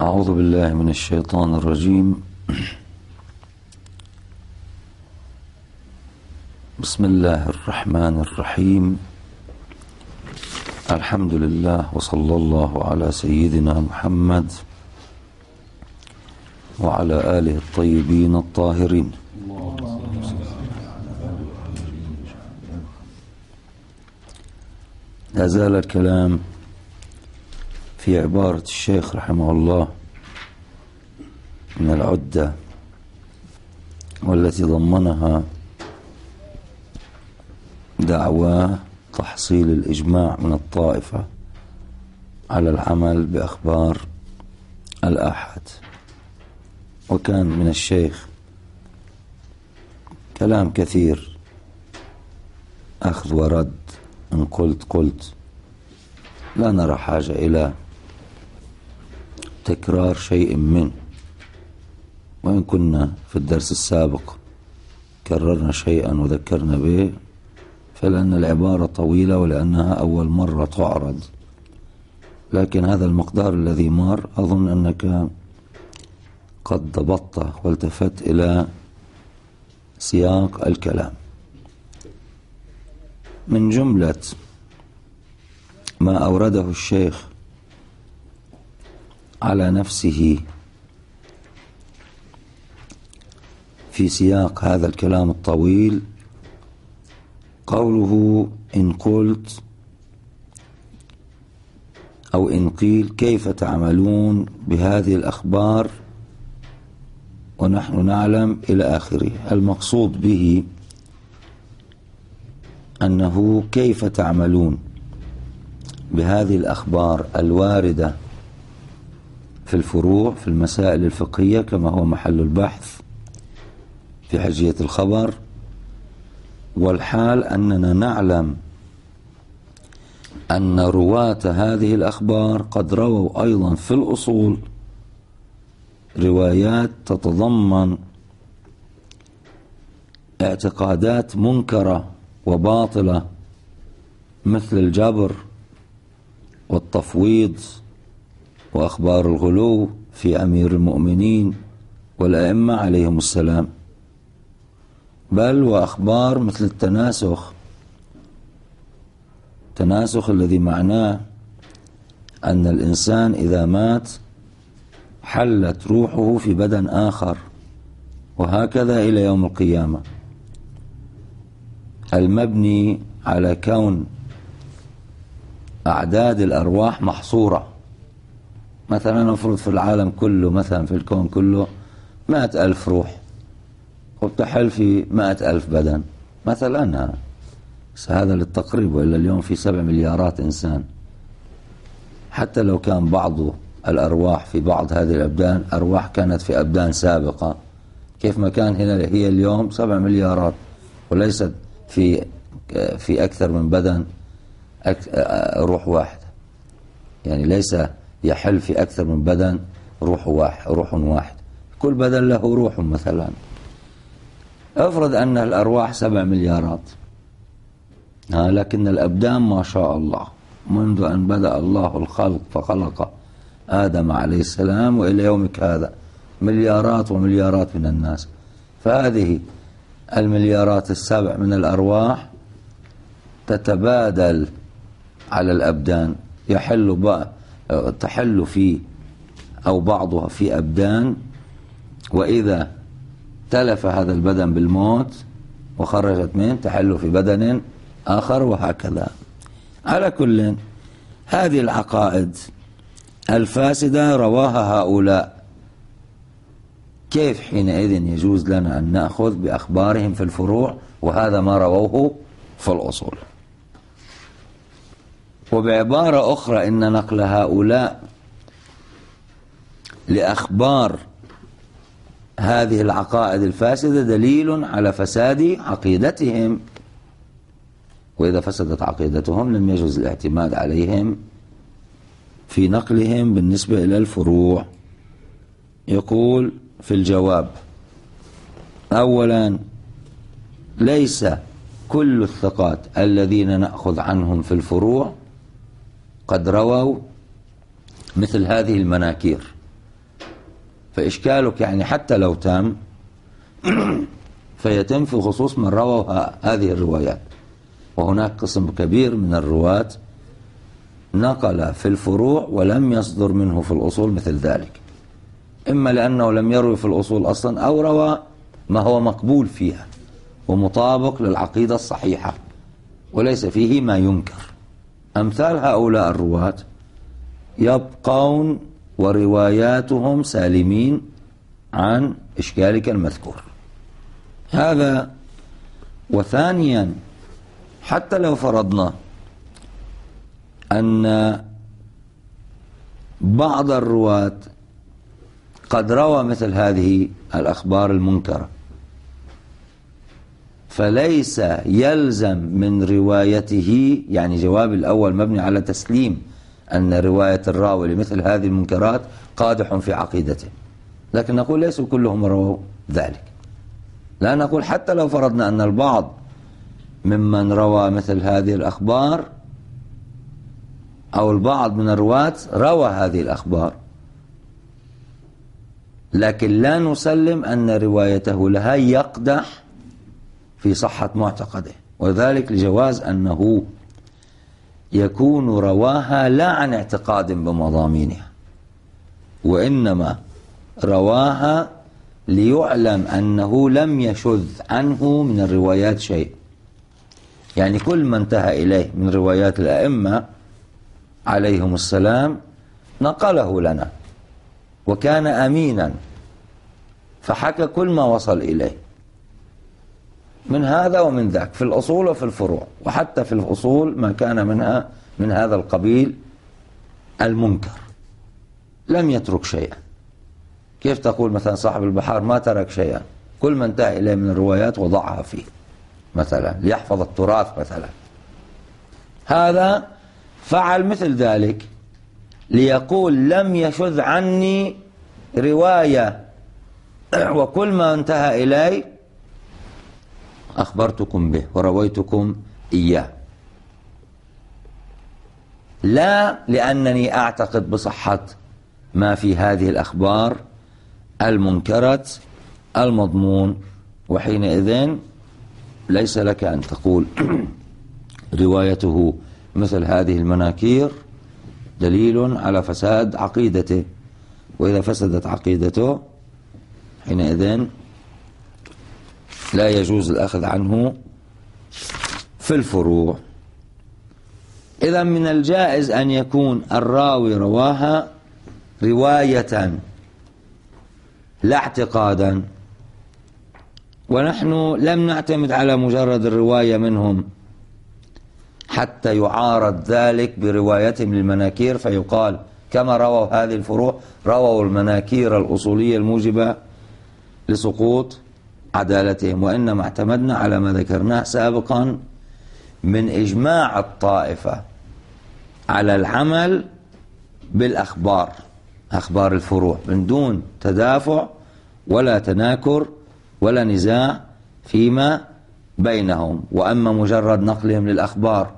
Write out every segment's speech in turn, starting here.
أعوذ بالله من الشيطان الرجيم. بسم الله الرحمن الرحيم. الحمد لله وصلى الله على سيدنا محمد وعلى آله الطيبين الطاهرين. لا زال الكلام في عبارة الشيخ رحمه الله من العدة، والتي ضمنها دعوى تحصيل الإجماع من الطائفة على العمل بأخبار الآحاد. وكان من الشيخ كلام كثير، أخذ ورد، إن قلت لا نرى حاجة إلى تكرار شيء منه، وإن كنا في الدرس السابق كررنا شيئا وذكرنا به، فلأن العبارة طويلة ولأنها أول مرة تعرض. لكن هذا المقدار الذي مر أظن أنك قد ضبطته والتفت إلى سياق الكلام. من جملة ما أورده الشيخ على نفسه في سياق هذا الكلام الطويل قوله: إن قلت أو إن قيل كيف تعملون بهذه الأخبار ونحن نعلم إلى آخره. المقصود به أنه كيف تعملون بهذه الأخبار الواردة في الفروع في المسائل الفقهية كما هو محل البحث في حجية الخبر، والحال أننا نعلم أن رواة هذه الأخبار قد رووا أيضا في الأصول روايات تتضمن اعتقادات منكرة وباطلة مثل الجبر والتفويض وأخبار الغلو في أمير المؤمنين والأئمة عليهم السلام، بل وأخبار مثل التناسخ الذي معناه أن الإنسان إذا مات حلت روحه في بدن آخر، وهكذا إلى يوم القيامة، المبني على كون أعداد الأرواح محصورة. مثلا نفرض في العالم كله، مثلا في الكون كله 100,000 روح، وبتحل في 100,000 بدن مثلا، هذا للتقريب، وإلا اليوم في 7 مليارات إنسان. حتى لو كان بعض الأرواح في بعض هذه الأبدان أرواح كانت في أبدان سابقة، كيف ما كان هنا هي اليوم 7 مليارات، وليست في أكثر من بدن روح واحدة، يعني ليس يحل في أكثر من بدن روح واحد، كل بدن له روح. مثلا افرض أن الأرواح 7 مليارات، لكن الأبدان ما شاء الله منذ أن بدأ الله الخلق فخلق آدم عليه السلام وإلى يومك هذا مليارات ومليارات من الناس. فهذه المليارات 7 من الأرواح تتبادل على الأبدان، تحل في أو بعضها في أبدان، وإذا تلف هذا البدن بالموت وخرجت منه تحل في بدن آخر، وهكذا. على كل، هذه العقائد الفاسدة رواها هؤلاء، كيف حينئذ يجوز لنا أن نأخذ بأخبارهم في الفروع وهذا ما رووه في الأصول؟ وبعبارة أخرى، إن نقل هؤلاء لأخبار هذه العقائد الفاسدة دليل على فساد عقيدتهم، وإذا فسدت عقيدتهم لم يجوز الاعتماد عليهم في نقلهم بالنسبة إلى الفروع. يقول في الجواب: أولا، ليس كل الثقات الذين نأخذ عنهم في الفروع قد رووا مثل هذه المناكير فإشكالك يعني حتى لو تم فيتم في خصوص من رووا هذه الروايات. وهناك قسم كبير من الرواة نقل في الفروع ولم يصدر منه في الأصول مثل ذلك، إما لأنه لم يروي في الأصول أصلا، أو روى ما هو مقبول فيها ومطابق للعقيدة الصحيحة وليس فيه ما ينكر. أمثال هؤلاء الرواة يبقون ورواياتهم سالمين عن إشكالك المذكور هذا. وثانيا، حتى لو فرضنا أن بعض الرواة قد روى مثل هذه الأخبار المنكرة، فليس يلزم من روايته، يعني جواب الأول مبني على تسليم أن رواية الراوي لمثل هذه المنكرات قادح في عقيدته، لكن نقول ليسوا كلهم رووا ذلك. لا نقول حتى لو فرضنا أن البعض ممن روى مثل هذه الأخبار أو البعض من الرواة روى هذه الأخبار، لكن لا نسلم أن روايته لها يقدح في صحة معتقده، وذلك لجواز أنه يكون رواها لا عن اعتقاد بمضامينها، وإنما رواها ليعلم أنه لم يشذ عنه من الروايات شيء. يعني كل ما انتهى إليه من روايات الأئمة عليهم السلام نقله لنا وكان أمينا، فحكى كل ما وصل إليه من هذا ومن ذاك في الأصول وفي الفروع، وحتى في الأصول ما كان منها من هذا القبيل المنكر لم يترك شيئا. كيف تقول مثلا صاحب البحار ما ترك شيئا؟ كل ما انتهى إليه من الروايات وضعها فيه مثلا ليحفظ التراث مثلا. هذا فعل مثل ذلك ليقول لم يشذ عني رواية، وكل ما انتهى إلي أخبرتكم به ورويتكم إياه، لا لأنني أعتقد بصحة ما في هذه الأخبار المنكرة المضمون. وحينئذ ليس لك أن تقول روايته مثل هذه المناكير دليل على فساد عقيدته، وإذا فسدت عقيدته حينئذ لا يجوز الأخذ عنه في الفروع. إذا من الجائز أن يكون الراوي رواها رواية لا اعتقادا، ونحن لم نعتمد على مجرد الرواية منهم حتى يعارض ذلك بروايتهم للمناكير فيقال كما رووا هذه الفروع رووا المناكير الأصولية الموجبة لسقوط عدالتهم، وإنما اعتمدنا على ما ذكرناه سابقا من إجماع الطائفة على العمل بالأخبار، أخبار الفروع، من دون تدافع ولا تناكر ولا نزاع فيما بينهم. وأما مجرد نقلهم للأخبار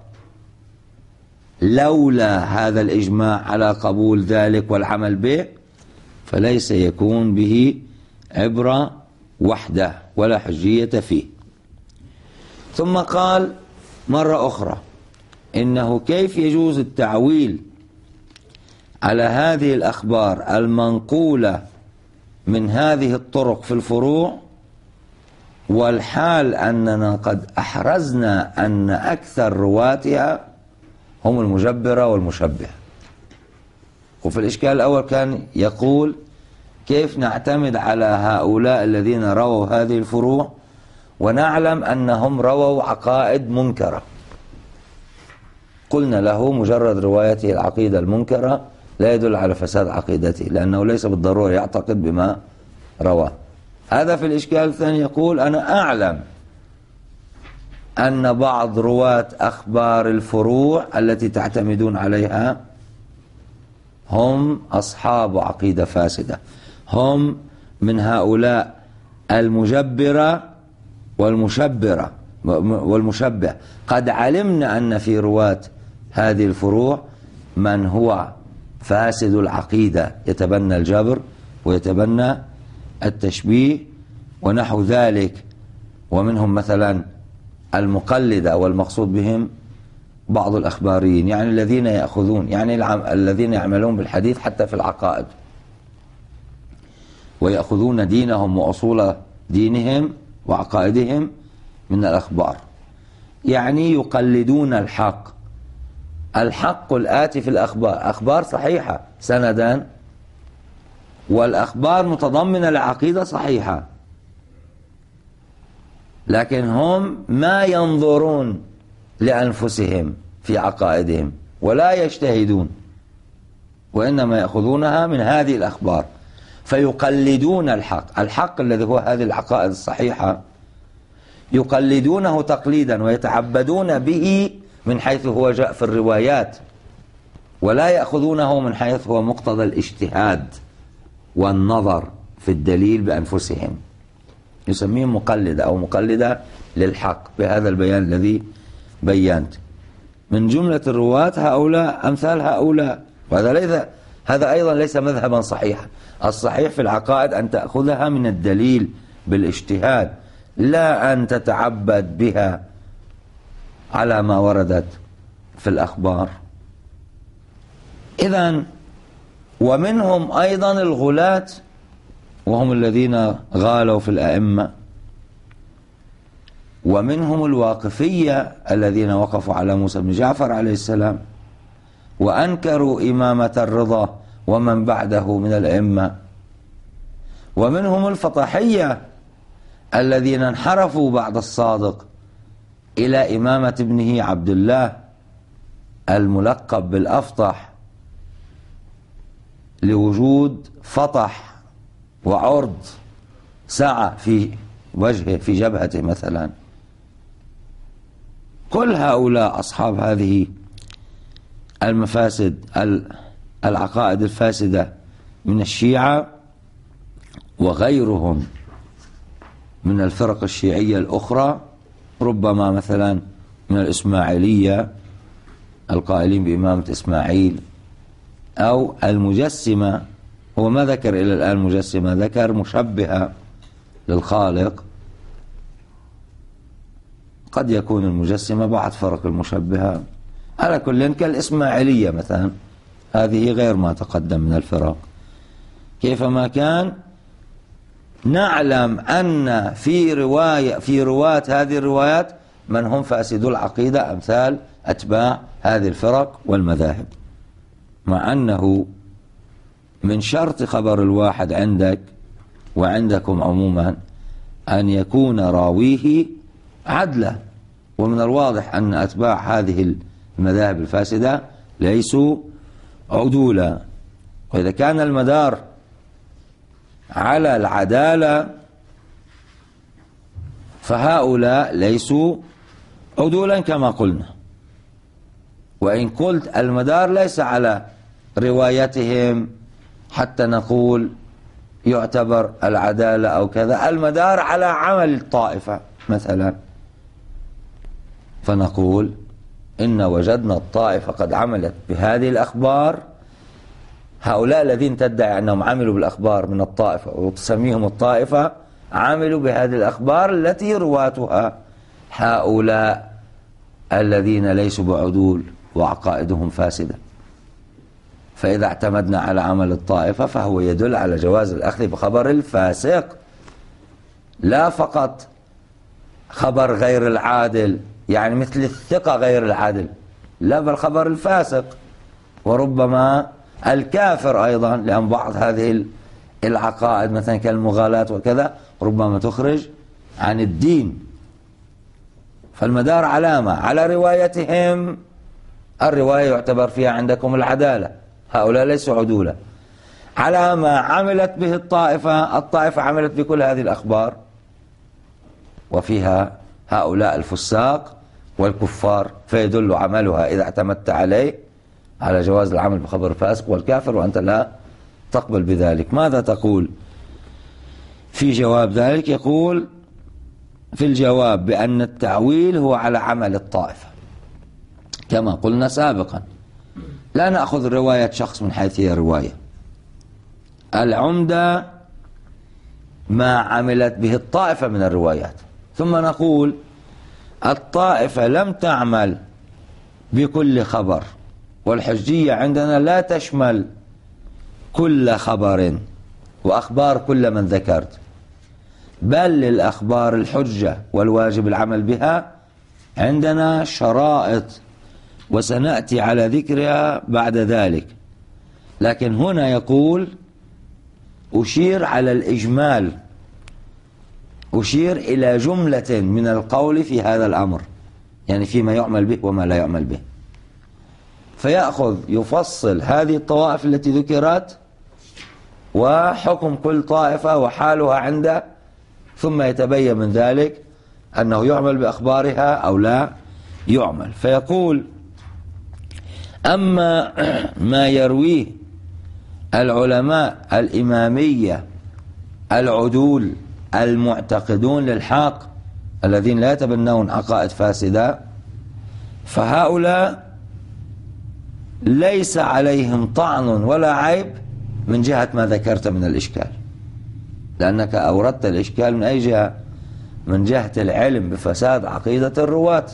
لولا هذا الإجماع على قبول ذلك والعمل به فليس يكون به عبرة وحده ولا حجية فيه. ثم قال مرة أخرى إنه كيف يجوز التعويل على هذه الأخبار المنقولة من هذه الطرق في الفروع، والحال أننا قد أحرزنا أن أكثر رواتها هم المجبرة والمشبهة. وفي الإشكال الأول كان يقول كيف نعتمد على هؤلاء الذين رووا هذه الفروع ونعلم أنهم رووا عقائد منكرة؟ قلنا له مجرد روايته العقيدة المنكرة لا يدل على فساد عقيدته، لأنه ليس بالضرورة يعتقد بما رواه. هذا في الإشكال الثاني يقول أنا أعلم أن بعض رواة أخبار الفروع التي تعتمدون عليها هم أصحاب عقيدة فاسدة، هم من هؤلاء المجبرة والمشبه. قد علمنا أن في رواة هذه الفروع من هو فاسد العقيدة يتبنى الجبر ويتبنى التشبيه ونحو ذلك. ومنهم مثلا المقلدة، والمقصود بهم بعض الأخباريين، يعني الذين يأخذون، يعني الذين يعملون بالحديث حتى في العقائد، ويأخذون دينهم وأصول دينهم وعقائدهم من الأخبار، يعني يقلدون الحق الآتي في الأخبار، أخبار صحيحة سندا، والأخبار متضمنة لعقيدة صحيحة، لكن هم ما ينظرون لأنفسهم في عقائدهم ولا يجتهدون، وإنما يأخذونها من هذه الأخبار، فيقلدون الحق الذي هو هذه العقائد الصحيحة، يقلدونه تقليدا ويتعبدون به من حيث هو جاء في الروايات، ولا يأخذونه من حيث هو مقتضى الاجتهاد والنظر في الدليل بأنفسهم. يسميهم مقلدة أو مقلدة للحق بهذا البيان الذي بينت. من جملة الرواة هؤلاء أمثال هؤلاء، هذا أيضا ليس مذهبا صحيحا. الصحيح في العقائد أن تأخذها من الدليل بالاجتهاد، لا أن تتعبد بها على ما وردت في الأخبار. إذن ومنهم أيضا الغلاة، وهم الذين غالوا في الأئمة، ومنهم الواقفية الذين وقفوا على موسى بن جعفر عليه السلام وأنكروا إمامة الرضا ومن بعده من الأئمة، ومنهم الفطحية الذين انحرفوا بعد الصادق إلى إمامة ابنه عبد الله الملقب بالأفطح، لوجود فطح وعرض سعة في وجهه في جبهته مثلا. كل هؤلاء أصحاب هذه المفاسد، العقائد الفاسدة من الشيعة وغيرهم من الفرق الشيعية الأخرى، ربما مثلا من الإسماعيلية القائلين بإمامة إسماعيل، أو المجسمة. هو ما ذكر إلى الآن مجسمة، ذكر مشبهة للخالق. قد يكون المجسمة بعض فرق المشبهة، على كل كالإسماعيلية مثلا، هذه غير ما تقدم من الفرق. كيفما كان، نعلم أن في رواة هذه الروايات من هم فاسدو العقيدة أمثال أتباع هذه الفرق والمذاهب، مع أنه من شرط خبر الواحد عندك وعندكم عموما أن يكون راويه عدلا، ومن الواضح أن أتباع هذه المذاهب الفاسدة ليسوا عدولا. وإذا كان المدار على العدالة فهؤلاء ليسوا عدولا كما قلنا. وإن قلت المدار ليس على روايتهم حتى نقول يعتبر العدالة أو كذا، المدار على عمل الطائفة مثلا، فنقول إن وجدنا الطائفة قد عملت بهذه الأخبار. هؤلاء الذين تدعي أنهم عملوا بالأخبار من الطائفة وتسميهم الطائفة عملوا بهذه الأخبار التي رواتها هؤلاء الذين ليسوا بعدول وعقائدهم فاسدة. فإذا اعتمدنا على عمل الطائفة فهو يدل على جواز الأخذ بخبر الفاسق، لا فقط خبر غير العادل، يعني مثل الثقة غير العادل، لا، بل خبر الفاسق، وربما الكافر أيضا، لأن بعض هذه العقائد مثلا كالمغالاة وكذا ربما تخرج عن الدين. فالمدار علامة على روايتهم، الرواية يعتبر فيها عندكم العدالة، هؤلاء ليسوا عدولا. على ما عملت به الطائفة عملت بكل هذه الأخبار، وفيها هؤلاء الفساق والكفار، فيدل عملها إذا اعتمدت عليه على جواز العمل بخبر الفاسق والكافر، وأنت لا تقبل بذلك. ماذا تقول في جواب ذلك؟ يقول في الجواب بأن التأويل هو على عمل الطائفة كما قلنا سابقا. لا نأخذ رواية شخص من حيث هي رواية، العمدة ما عملت به الطائفة من الروايات. ثم نقول الطائفة لم تعمل بكل خبر، والحجية عندنا لا تشمل كل خبر وأخبار كل من ذكرت، بل للأخبار الحجة والواجب العمل بها عندنا شرائط وسنأتي على ذكرها بعد ذلك. لكن هنا يقول أشير على الإجمال، أشير إلى جملة من القول في هذا الأمر، يعني فيما يعمل به وما لا يعمل به، فيأخذ يفصل هذه الطوائف التي ذكرت وحكم كل طائفة وحالها عنده، ثم يتبين من ذلك أنه يعمل بأخبارها أو لا يعمل. فيقول أما ما يرويه العلماء الإمامية العدول المعتقدون للحق الذين لا يتبنون عقائد فاسدة، فهؤلاء ليس عليهم طعن ولا عيب من جهة ما ذكرت من الإشكال، لأنك أوردت الإشكال من أي جهة؟ من جهة العلم بفساد عقيدة الرواة،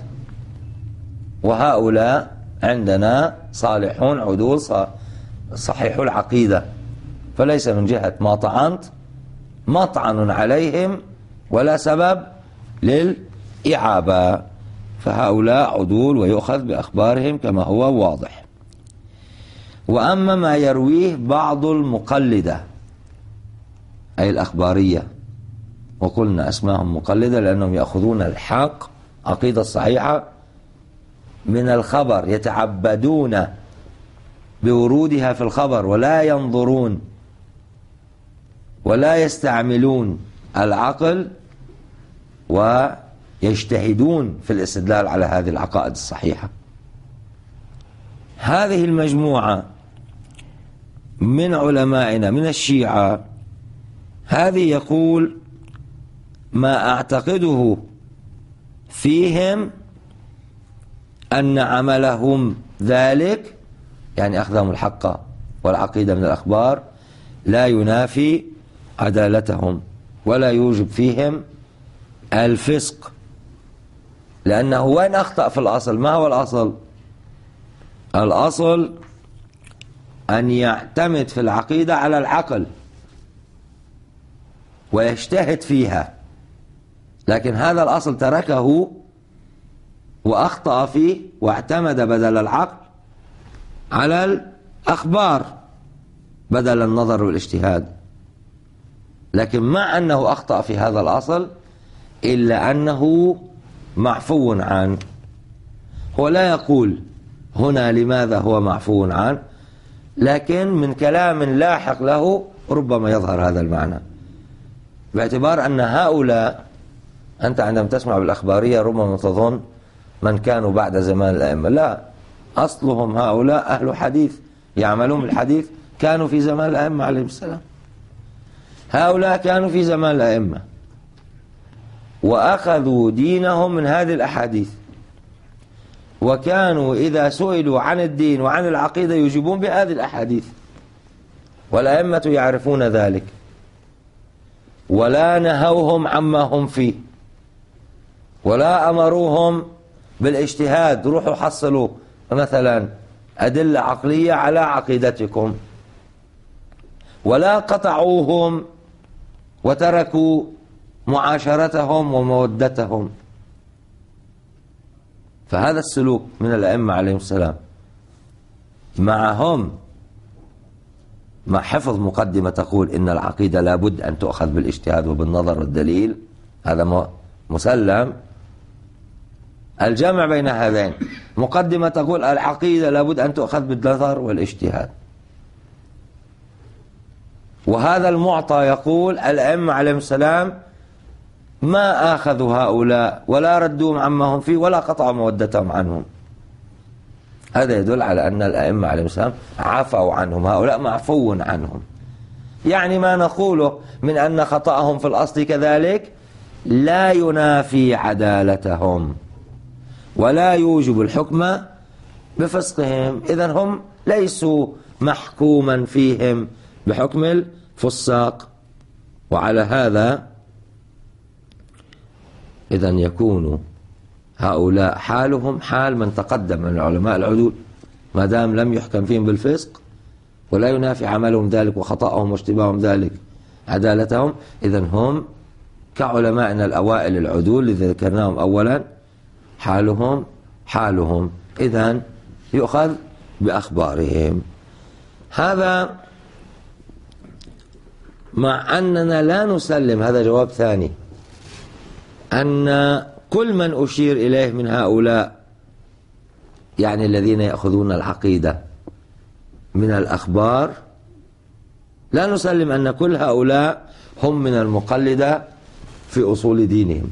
وهؤلاء عندنا صالحون عدول صحيح العقيدة، فليس من جهة ما طعنت مطعن عليهم ولا سبب للإعابة، فهؤلاء عدول ويؤخذ بأخبارهم كما هو واضح. وأما ما يرويه بعض المقلدة أي الأخبارية، وقلنا أسماهم مقلدة لأنهم يأخذون الحق عقيدة الصحيحة من الخبر، يتعبدون بورودها في الخبر ولا ينظرون ولا يستعملون العقل ويجتهدون في الاستدلال على هذه العقائد الصحيحة. هذه المجموعة من علمائنا من الشيعة، هذه يقول ما أعتقده فيهم أن عملهم ذلك، يعني أخذهم الحق والعقيدة من الأخبار، لا ينافي عدالتهم ولا يوجب فيهم الفسق، لأنه وين أخطأ في الأصل؟ ما هو الأصل؟ الأصل أن يعتمد في العقيدة على العقل ويجتهد فيها، لكن هذا الأصل تركه وأخطأ فيه واعتمد بدل العقل على الأخبار بدل النظر والاجتهاد. لكن مع أنه أخطأ في هذا الأصل إلا أنه معفو عنه. هو لا يقول هنا لماذا هو معفو عنه، لكن من كلام لاحق له ربما يظهر هذا المعنى، باعتبار أن هؤلاء، أنت عندما تسمع بالأخبارية ربما تظن من كانوا بعد زمان الأئمة، لا، أصلهم هؤلاء أهل حديث يعملون بالحديث، كانوا في زمان الأئمة عليهم السلام. هؤلاء كانوا في زمان الأئمة وأخذوا دينهم من هذه الأحاديث، وكانوا إذا سئلوا عن الدين وعن العقيدة يجيبون بهذه الأحاديث، والأئمة يعرفون ذلك ولا نهوهم عما هم فيه ولا أمروهم بالاجتهاد، روحوا حصلوا مثلا أدلة عقلية على عقيدتكم، ولا قطعوهم وتركوا معاشرتهم ومودتهم. فهذا السلوك من الأئمة عليهم السلام معهم مع حفظ مقدمة تقول إن العقيدة لابد أن تؤخذ بالاجتهاد وبالنظر والدليل، هذا مسلم. الجمع بين هذين، مقدمة تقول العقيدة لابد أن تؤخذ بالنظر والاجتهاد، وهذا المعطى يقول الأئمة عليهم السلام ما آخذوا هؤلاء ولا ردوهم عما هم فيه ولا قطعوا مودتهم عنهم. هذا يدل على أن الأئمة عليهم السلام عفوا عنهم، هؤلاء معفو عنهم. يعني ما نقوله من أن خطأهم في الأصل كذلك لا ينافي عدالتهم ولا يوجب الحكم بفسقهم، إذن هم ليسوا محكوما فيهم بحكم الفساق. وعلى هذا إذن يكون هؤلاء حالهم حال من تقدم من العلماء العدول، ما دام لم يحكم فيهم بالفسق ولا ينافي عملهم ذلك وخطأهم واشتباههم ذلك عدالتهم، إذن هم كعلمائنا الأوائل العدول الذي ذكرناهم أولا، حالهم إذن يؤخذ بأخبارهم. هذا مع أننا لا نسلم، هذا جواب ثاني، أن كل من أشير إليه من هؤلاء يعني الذين يأخذون العقيدة من الأخبار، لا نسلم أن كل هؤلاء هم من المقلدة في أصول دينهم.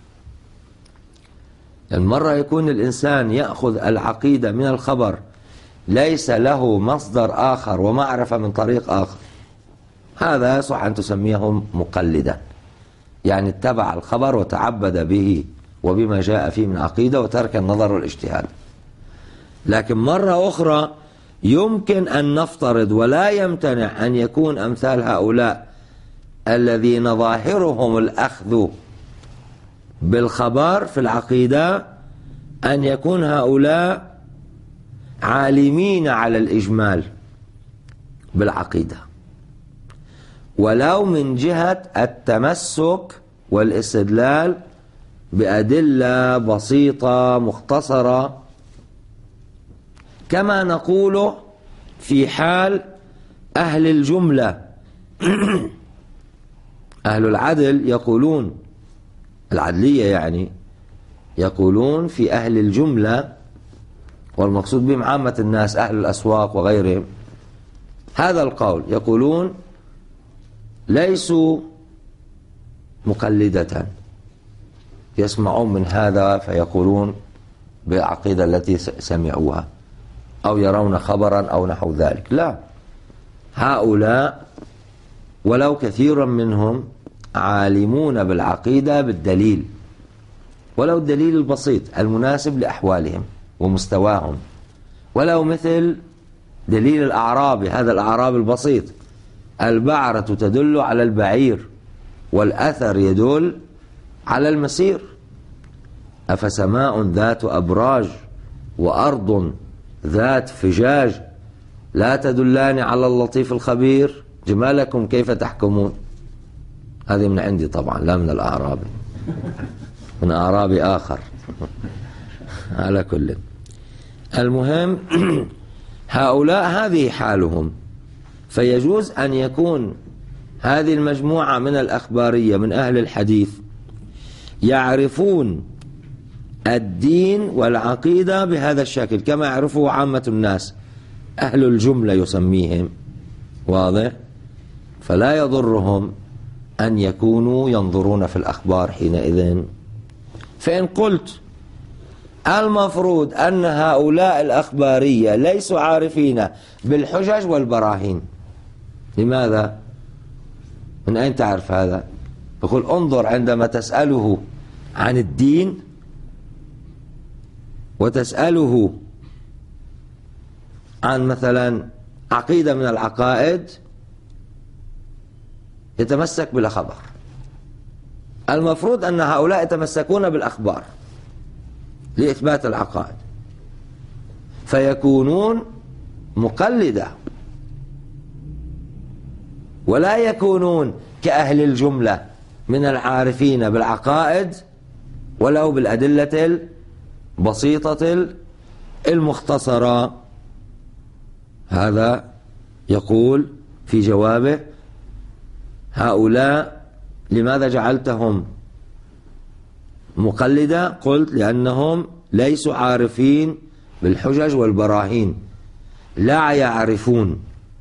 المرة يكون الإنسان يأخذ العقيدة من الخبر ليس له مصدر آخر ومعرفة من طريق آخر، هذا يصح أن تسميهم مقلدا، يعني اتبع الخبر وتعبد به وبما جاء فيه من عقيدة وترك النظر والاجتهاد. لكن مرة أخرى يمكن أن نفترض ولا يمتنع أن يكون أمثال هؤلاء الذين ظاهرهم الأخذ بالخبر في العقيدة أن يكون هؤلاء عالمين على الإجمال بالعقيدة، ولو من جهة التمسك والاستدلال بأدلة بسيطة مختصرة، كما نقول في حال أهل الجملة. أهل العدل يقولون، العدلية يعني، يقولون في أهل الجملة، والمقصود بهم عامة الناس أهل الأسواق وغيرهم، هذا القول يقولون ليسوا مقلدة، يسمعون من هذا فيقولون بالعقيدة التي سمعوها أو يرون خبرا أو نحو ذلك. لا، هؤلاء ولو كثيرا منهم عالمون بالعقيدة بالدليل، ولو الدليل البسيط المناسب لأحوالهم ومستواهم، ولو مثل دليل الأعرابي، هذا الأعرابي البسيط، البعرة تدل على البعير والأثر يدل على المسير، أفسماء ذات أبراج وأرض ذات فجاج لا تدلان على اللطيف الخبير، جمالكم كيف تحكمون. هذه من عندي طبعا، لا من الأعرابي، من أعرابي آخر. على كل المهم هؤلاء هذه حالهم، فيجوز أن يكون هذه المجموعة من الأخبارية من أهل الحديث يعرفون الدين والعقيدة بهذا الشكل كما يعرفه عامة الناس، أهل الجملة يسميهم، واضح؟ فلا يضرهم أن يكونوا ينظرون في الأخبار حينئذ. فإن قلت المفروض أن هؤلاء الأخبارية ليسوا عارفين بالحجج والبراهين، لماذا؟ من أين تعرف هذا؟ يقول انظر عندما تسأله عن الدين وتسأله عن مثلا عقيدة من العقائد يتمسك بالخبر. المفروض أن هؤلاء يتمسكون بالأخبار لإثبات العقائد، فيكونون مقلدة ولا يكونون كأهل الجملة من العارفين بالعقائد ولو بالأدلة البسيطة المختصرة. هذا يقول في جوابه هؤلاء لماذا جعلتهم مقلدة؟ قلت لأنهم ليسوا عارفين بالحجج والبراهين، لا يعرفون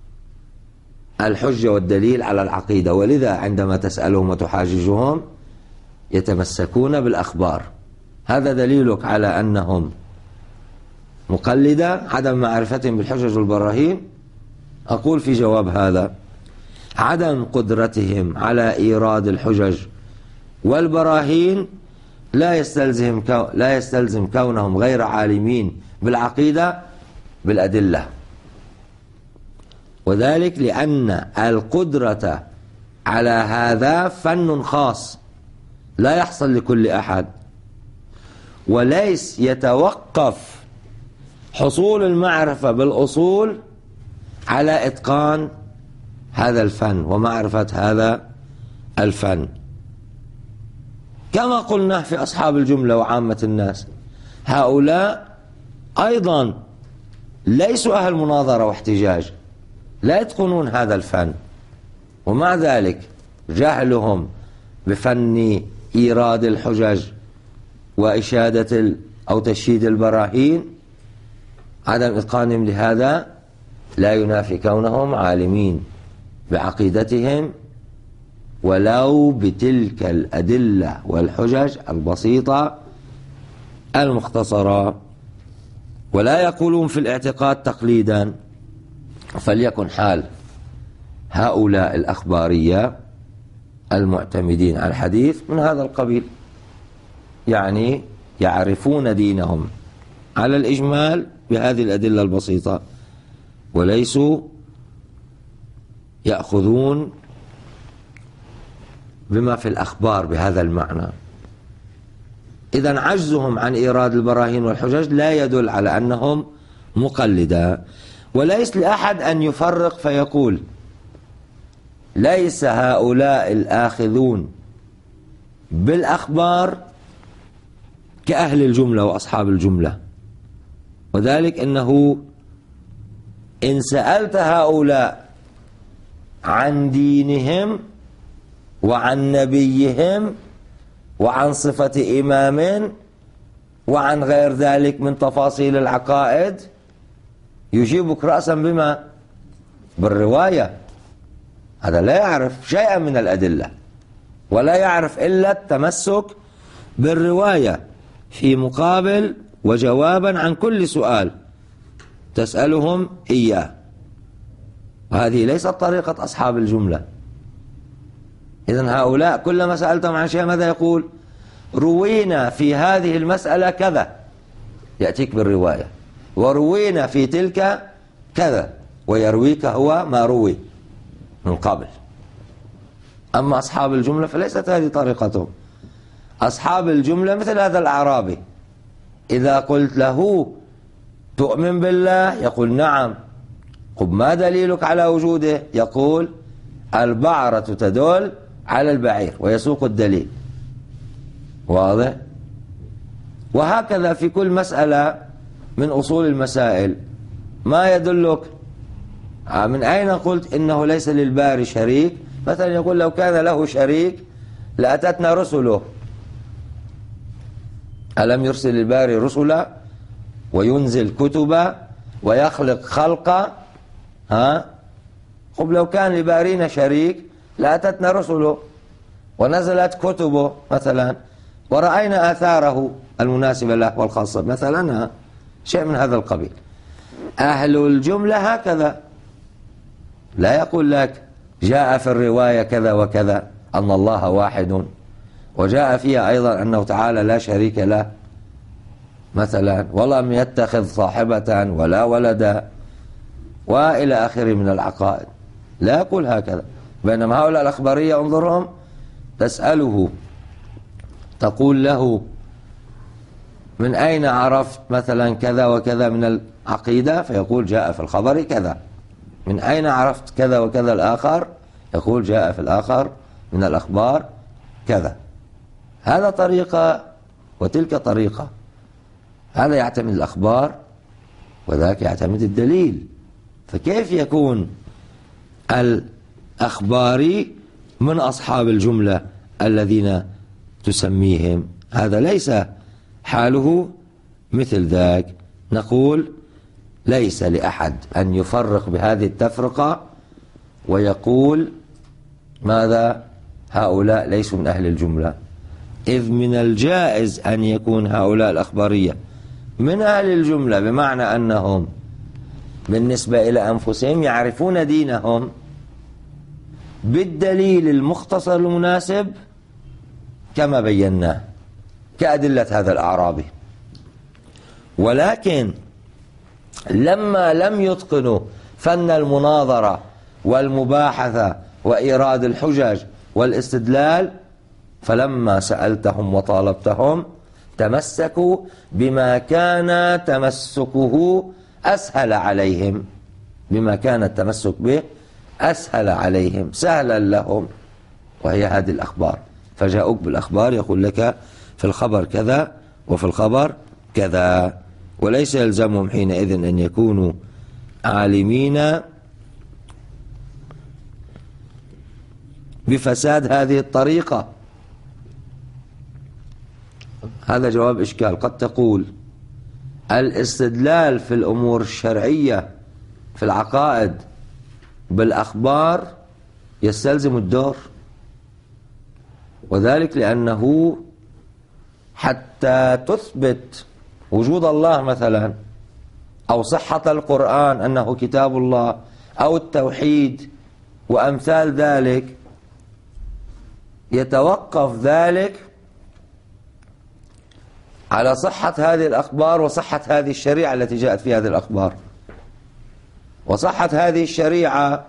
الحجة والدليل على العقيدة، ولذا عندما تسألهم وتحاججهم يتمسكون بالأخبار. هذا دليلك على أنهم مقلدة، عدم معرفتهم بالحجج والبراهين. أقول في جواب هذا عدم قدرتهم على إيراد الحجج والبراهين لا يستلزم كونهم غير عالمين بالعقيدة بالأدلة. وذلك لأن القدرة على هذا فن خاص لا يحصل لكل أحد، وليس يتوقف حصول المعرفة بالأصول على إتقان هذا الفن ومعرفة هذا الفن، كما قلنا في أصحاب الجملة وعامة الناس. هؤلاء أيضا ليسوا أهل مناظرة واحتجاج، لا يتقنون هذا الفن، ومع ذلك جهلهم بفن إيراد الحجج وإشادة أو تشييد البراهين، عدم إتقانهم لهذا لا ينافي كونهم عالمين بعقيدتهم ولو بتلك الأدلة والحجج البسيطة المختصرة. ولا يقولون في الاعتقاد تقليدا، فليكن حال هؤلاء الأخبارية المعتمدين على الحديث من هذا القبيل، يعني يعرفون دينهم على الإجمال بهذه الأدلة البسيطة، وليسوا يأخذون بما في الأخبار بهذا المعنى. إذن عجزهم عن إيراد البراهين والحجج لا يدل على أنهم مقلدا. وليس لأحد أن يفرق فيقول ليس هؤلاء الآخذون بالأخبار كأهل الجملة وأصحاب الجملة، وذلك أنه إن سألت هؤلاء عن دينهم وعن نبيهم وعن صفة إمام وعن غير ذلك من تفاصيل العقائد يجيبك رأسا بما؟ بالرواية. هذا لا يعرف شيئا من الأدلة ولا يعرف إلا التمسك بالرواية في مقابل وجوابا عن كل سؤال تسألهم إياه، وهذه ليست طريقة أصحاب الجملة. إذن هؤلاء كلما سألتهم عن شيء ماذا يقول؟ روينا في هذه المسألة كذا، يأتيك بالرواية، وروينا في تلك كذا، ويرويك هو ما روي من قبل. أما أصحاب الجملة فليست هذه طريقتهم. أصحاب الجملة مثل هذا الأعرابي، إذا قلت له تؤمن بالله يقول نعم. قل ما دليلك على وجوده؟ يقول البعرة تدل على البعير، ويسوق الدليل. واضح؟ وهكذا في كل مسألة من أصول المسائل. ما يدلك؟ من أين قلت إنه ليس للباري شريك؟ مثلا يقول لو كان له شريك لأتتنا رسله. ألم يرسل الباري رسلا وينزل كتبا ويخلق خلقا؟ قل لو كان لبارينا شريك لأتتنا رسله ونزلت كتبه مثلا ورأينا آثاره المناسبة له والخاصة مثلا، شيء من هذا القبيل. أهل الجملة هكذا، لا يقول لك جاء في الرواية كذا وكذا أن الله واحد، وجاء فيها أيضا أنه تعالى لا شريك له مثلا، ولم يتخذ صاحبة ولا ولدا وإلى آخره من العقائد. لا يقول هكذا. بينما هؤلاء الأخبارية انظرهم، تسأله تقول له من أين عرفت مثلا كذا وكذا من العقيدة؟ فيقول جاء في الخبر كذا. من أين عرفت كذا وكذا الآخر؟ يقول جاء في الآخر من الأخبار كذا. هذا طريقة وتلك طريقة. هذا يعتمد الأخبار وذاك يعتمد الدليل. فكيف يكون الأخباري من أصحاب الجملة الذين تسميهم؟ هذا ليس حاله مثل ذاك. نقول ليس لأحد أن يفرق بهذه التفرقة ويقول ماذا؟ هؤلاء ليسوا من أهل الجملة، إذ من الجائز أن يكون هؤلاء الأخبارية من أهل الجملة، بمعنى أنهم بالنسبة إلى أنفسهم يعرفون دينهم بالدليل المختصر المناسب كما بيناه كأدلة هذا الأعرابي. ولكن لما لم يتقنوا فن المناظرة والمباحثة وإيراد الحجج والاستدلال، فلما سألتهم وطالبتهم تمسكوا بما كان تمسكه أسهل عليهم، بما كان التمسك به أسهل عليهم، سهلا لهم، وهي هذه الأخبار. فجاءوك بالأخبار يقول لك في الخبر كذا وفي الخبر كذا، وليس يلزمهم حينئذ أن يكونوا عالمين بفساد هذه الطريقة. هذا جواب إشكال. قد تقول الاستدلال في الأمور الشرعية في العقائد بالأخبار يستلزم الدور، وذلك لأنه حتى تثبت وجود الله مثلا، أو صحة القرآن أنه كتاب الله، أو التوحيد وأمثال ذلك، يتوقف ذلك على صحة هذه الأخبار وصحة هذه الشريعة التي جاءت في هذه الأخبار. وصحة هذه الشريعة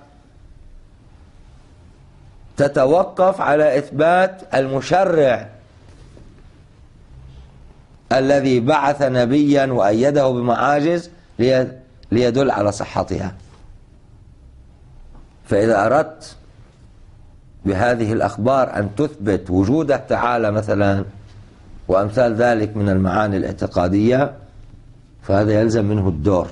تتوقف على إثبات المشرع الذي بعث نبيا وأيده بمعاجز ليدل على صحتها. فإذا أردت بهذه الأخبار أن تثبت وجوده تعالى مثلا وأمثال ذلك من المعاني الاعتقادية، فهذا يلزم منه الدور.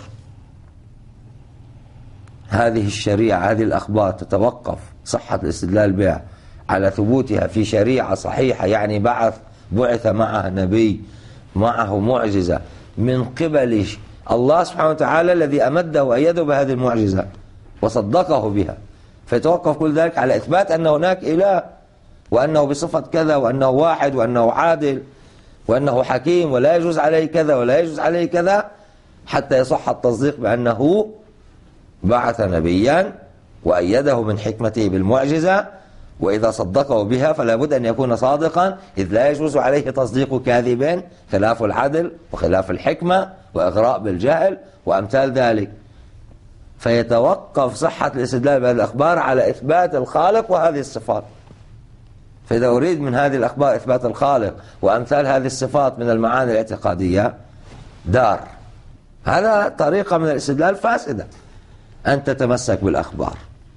هذه الشريعة، هذه الأخبار تتوقف صحة الاستدلال بها على ثبوتها في شريعة صحيحة، يعني بعث معها نبي، معه معجزة من قبل الله سبحانه وتعالى الذي أمده وأيده بهذه المعجزة وصدقه بها، فيتوقف كل ذلك على إثبات أن هناك إله، وأنه بصفة كذا، وأنه واحد، وأنه عادل، وأنه حكيم، ولا يجوز عليه كذا ولا يجوز عليه كذا، حتى يصح التصديق بأنه بعث نبيا وأيده من حكمته بالمعجزة، وإذا صدقه بها فلا بد أن يكون صادقا، إذ لا يجوز عليه تصديق كاذب، خلاف العدل وخلاف الحكمة وإغراء بالجهل وأمثال ذلك. فيتوقف صحة الاستدلال بهذه الأخبار على إثبات الخالق وهذه الصفات. فإذا أريد من هذه الأخبار إثبات الخالق وأمثال هذه الصفات من المعاني الاعتقادية دار. هذا طريقة من الاستدلال فاسدة، أن تتمسك بالأخبار.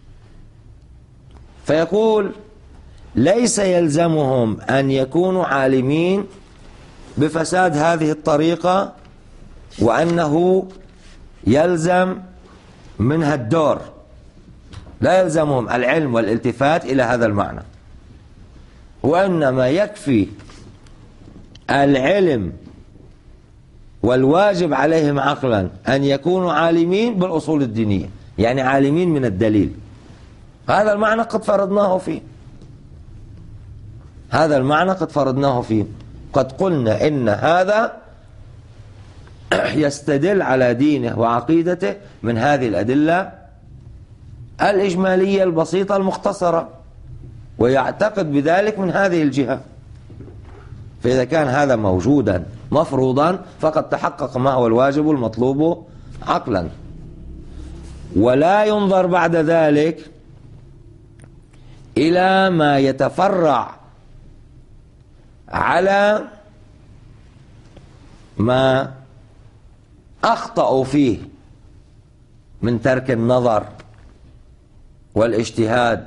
فيقول ليس يلزمهم أن يكونوا عالمين بفساد هذه الطريقة، وأنه يلزم منها الدور، لا يلزمهم العلم والالتفات إلى هذا المعنى، وإنما يكفي العلم والواجب عليهم عقلا أن يكونوا عالمين بالأصول الدينية، يعني عالمين من الدليل. هذا المعنى قد فرضناه فيه، هذا المعنى قد فرضناه فيه. قد قلنا إن هذا يستدل على دينه وعقيدته من هذه الأدلة الإجمالية البسيطة المختصرة، ويعتقد بذلك من هذه الجهة. فإذا كان هذا موجودا مفروضا فقد تحقق ما هو الواجب المطلوب عقلا. ولا ينظر بعد ذلك إلى ما يتفرع على ما أخطأوا فيه من ترك النظر والاجتهاد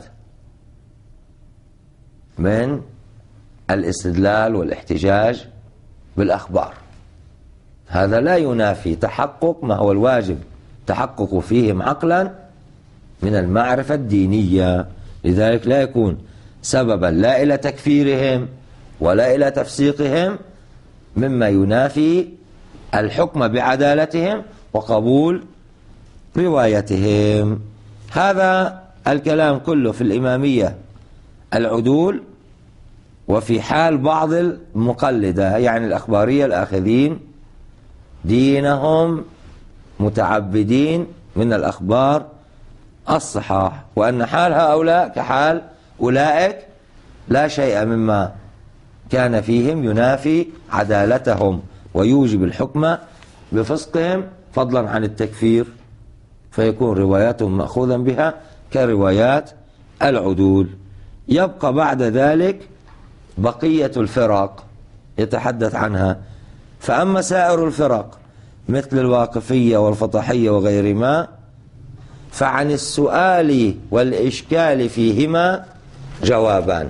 من الاستدلال والاحتجاج بالأخبار. هذا لا ينافي تحقق ما هو الواجب تحقق فيهم عقلا من المعرفة الدينية. لذلك لا يكون سببا لا إلى تكفيرهم ولا إلى تفسيقهم، مما ينافي الحكم بعدالتهم وقبول روايتهم. هذا الكلام كله في الإمامية العدول، وفي حال بعض المقلدة يعني الأخبارية الآخذين دينهم متعبدين من الأخبار الصحاح، وأن حال هؤلاء كحال أولئك لا شيء مما كان فيهم ينافي عدالتهم ويوجب الحكم بفسقهم، فضلا عن التكفير فيكون رواياتهم مأخوذا بها كروايات العدول. يبقى بعد ذلك بقية الفرق يتحدث عنها. فأما سائر الفرق مثل الواقفية والفطحية وغيرهما فعن السؤال والإشكال فيهما جوابان.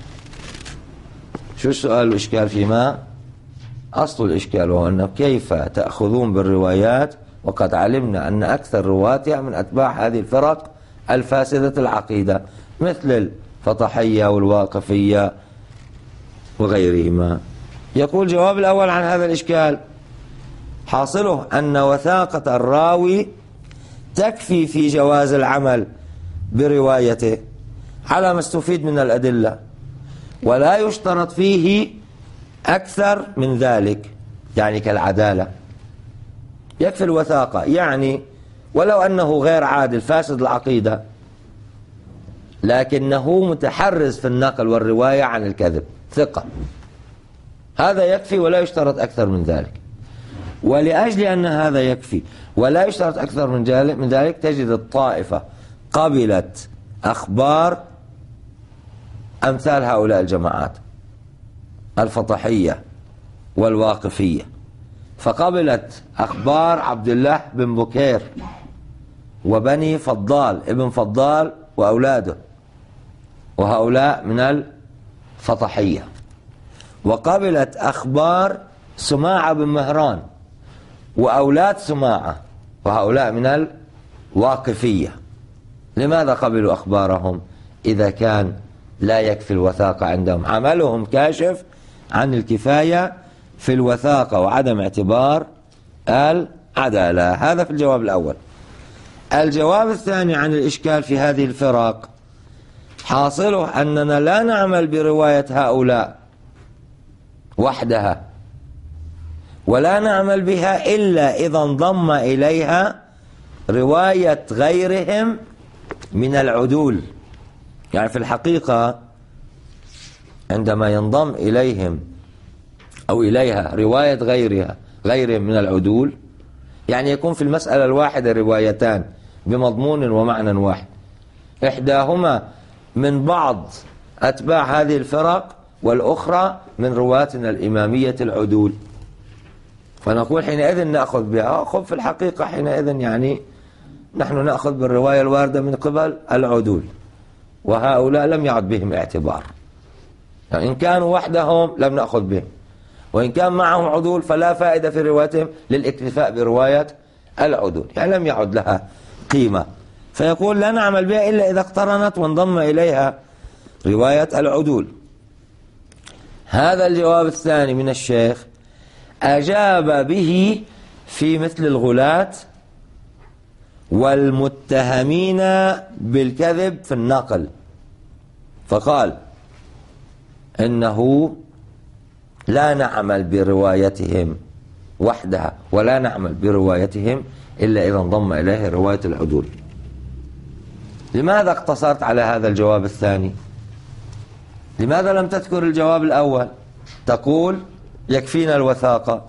شو السؤال والإشكال فيهما؟ أصل الإشكال وهو أنه كيف تأخذون بالروايات وقد علمنا أن أكثر رواتها من أتباع هذه الفرق الفاسدة العقيدة مثل الفطحية والواقفية وغيرهما. يقول جواب الأول عن هذا الإشكال حاصله أن وثاقة الراوي تكفي في جواز العمل بروايته على ما استفيد من الأدلة، ولا يشترط فيه أكثر من ذلك، يعني كالعدالة. يكفي الوثاقة، يعني ولو أنه غير عادل فاسد العقيدة لكنه متحرز في النقل والرواية عن الكذب ثقة، هذا يكفي ولا يشترط أكثر من ذلك. ولأجل أن هذا يكفي ولا يشترط أكثر من ذلك تجد الطائفة قبلت أخبار أمثال هؤلاء الجماعات الفطحية والواقفية، فقبلت أخبار عبد الله بن بكير وبني فضال ابن فضال وأولاده، وهؤلاء من الفطحية، وقبلت أخبار سماعة بن مهران وأولاد سماعة وهؤلاء من الواقفية. لماذا قبلوا أخبارهم إذا كان لا يكفي الوثاقة عندهم؟ عملهم كاشف عن الكفاية في الوثاقة وعدم اعتبار العدالة. هذا في الجواب الأول. الجواب الثاني عن الإشكال في هذه الفرق حاصله أننا لا نعمل برواية هؤلاء وحدها، ولا نعمل بها إلا إذا انضم إليها رواية غيرهم من العدول. يعني في الحقيقة عندما ينضم إليهم أو إليها رواية غيرهم من العدول، يعني يكون في المسألة الواحدة روايتان بمضمون ومعنى واحد، إحداهما من بعض أتباع هذه الفرق والأخرى من رواتنا الإمامية العدول، فنقول حينئذ نأخذ بها. خب في الحقيقة حينئذ يعني نحن نأخذ بالرواية الواردة من قبل العدول، وهؤلاء لم يعد بهم اعتبار، يعني إن كانوا وحدهم لم نأخذ بهم، وإن كان معهم عدول فلا فائدة في روايتهم للاكتفاء برواية العدول، يعني لم يعد لها قيمة. فيقول لا نعمل بها إلا إذا اقترنت وانضم إليها رواية العدول. هذا الجواب الثاني من الشيخ أجاب به في مثل الغلاة والمتهمين بالكذب في النقل، فقال إنه لا نعمل بروايتهم وحدها ولا نعمل بروايتهم إلا إذا انضم إليه رواية العدول. لماذا اقتصرت على هذا الجواب الثاني؟ لماذا لم تذكر الجواب الأول؟ تقول يكفينا الوثاقة.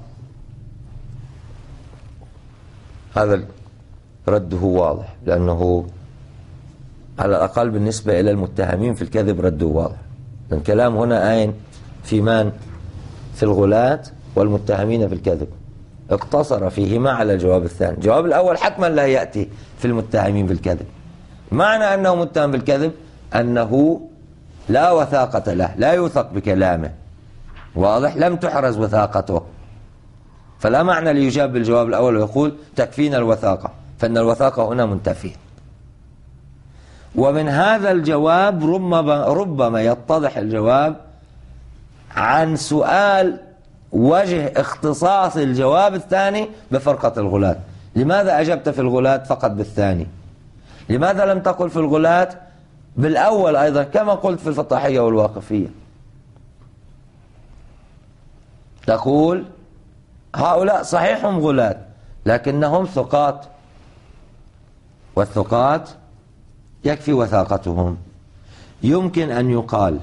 هذا رده واضح، لأنه على الأقل بالنسبة إلى المتهمين في الكذب رده واضح. الكلام هنا أين؟ في من؟ في الغلاة والمتهمين في الكذب، اقتصر فيهما على الجواب الثاني. الجواب الأول حتما لا يأتي في المتهمين في الكذب. معنى أنه متهم بالكذب أنه لا وثاقة له، لا يوثق بكلامه، واضح؟ لم تحرز وثاقته، فلا معنى ليجاب بالجواب الأول ويقول تكفينا الوثاقة، فإن الوثاقة هنا منتفية. ومن هذا الجواب ربما يتضح الجواب عن سؤال وجه اختصاص الجواب الثاني بفرقة الغلاة. لماذا أجبت في الغلاة فقط بالثاني؟ لماذا لم تقل في الغلاة بالأول أيضا كما قلت في الفطحية والواقفية؟ تقول هؤلاء صحيح هم غلاة لكنهم ثقات، والثقات يكفي وثاقتهم. يمكن أن يقال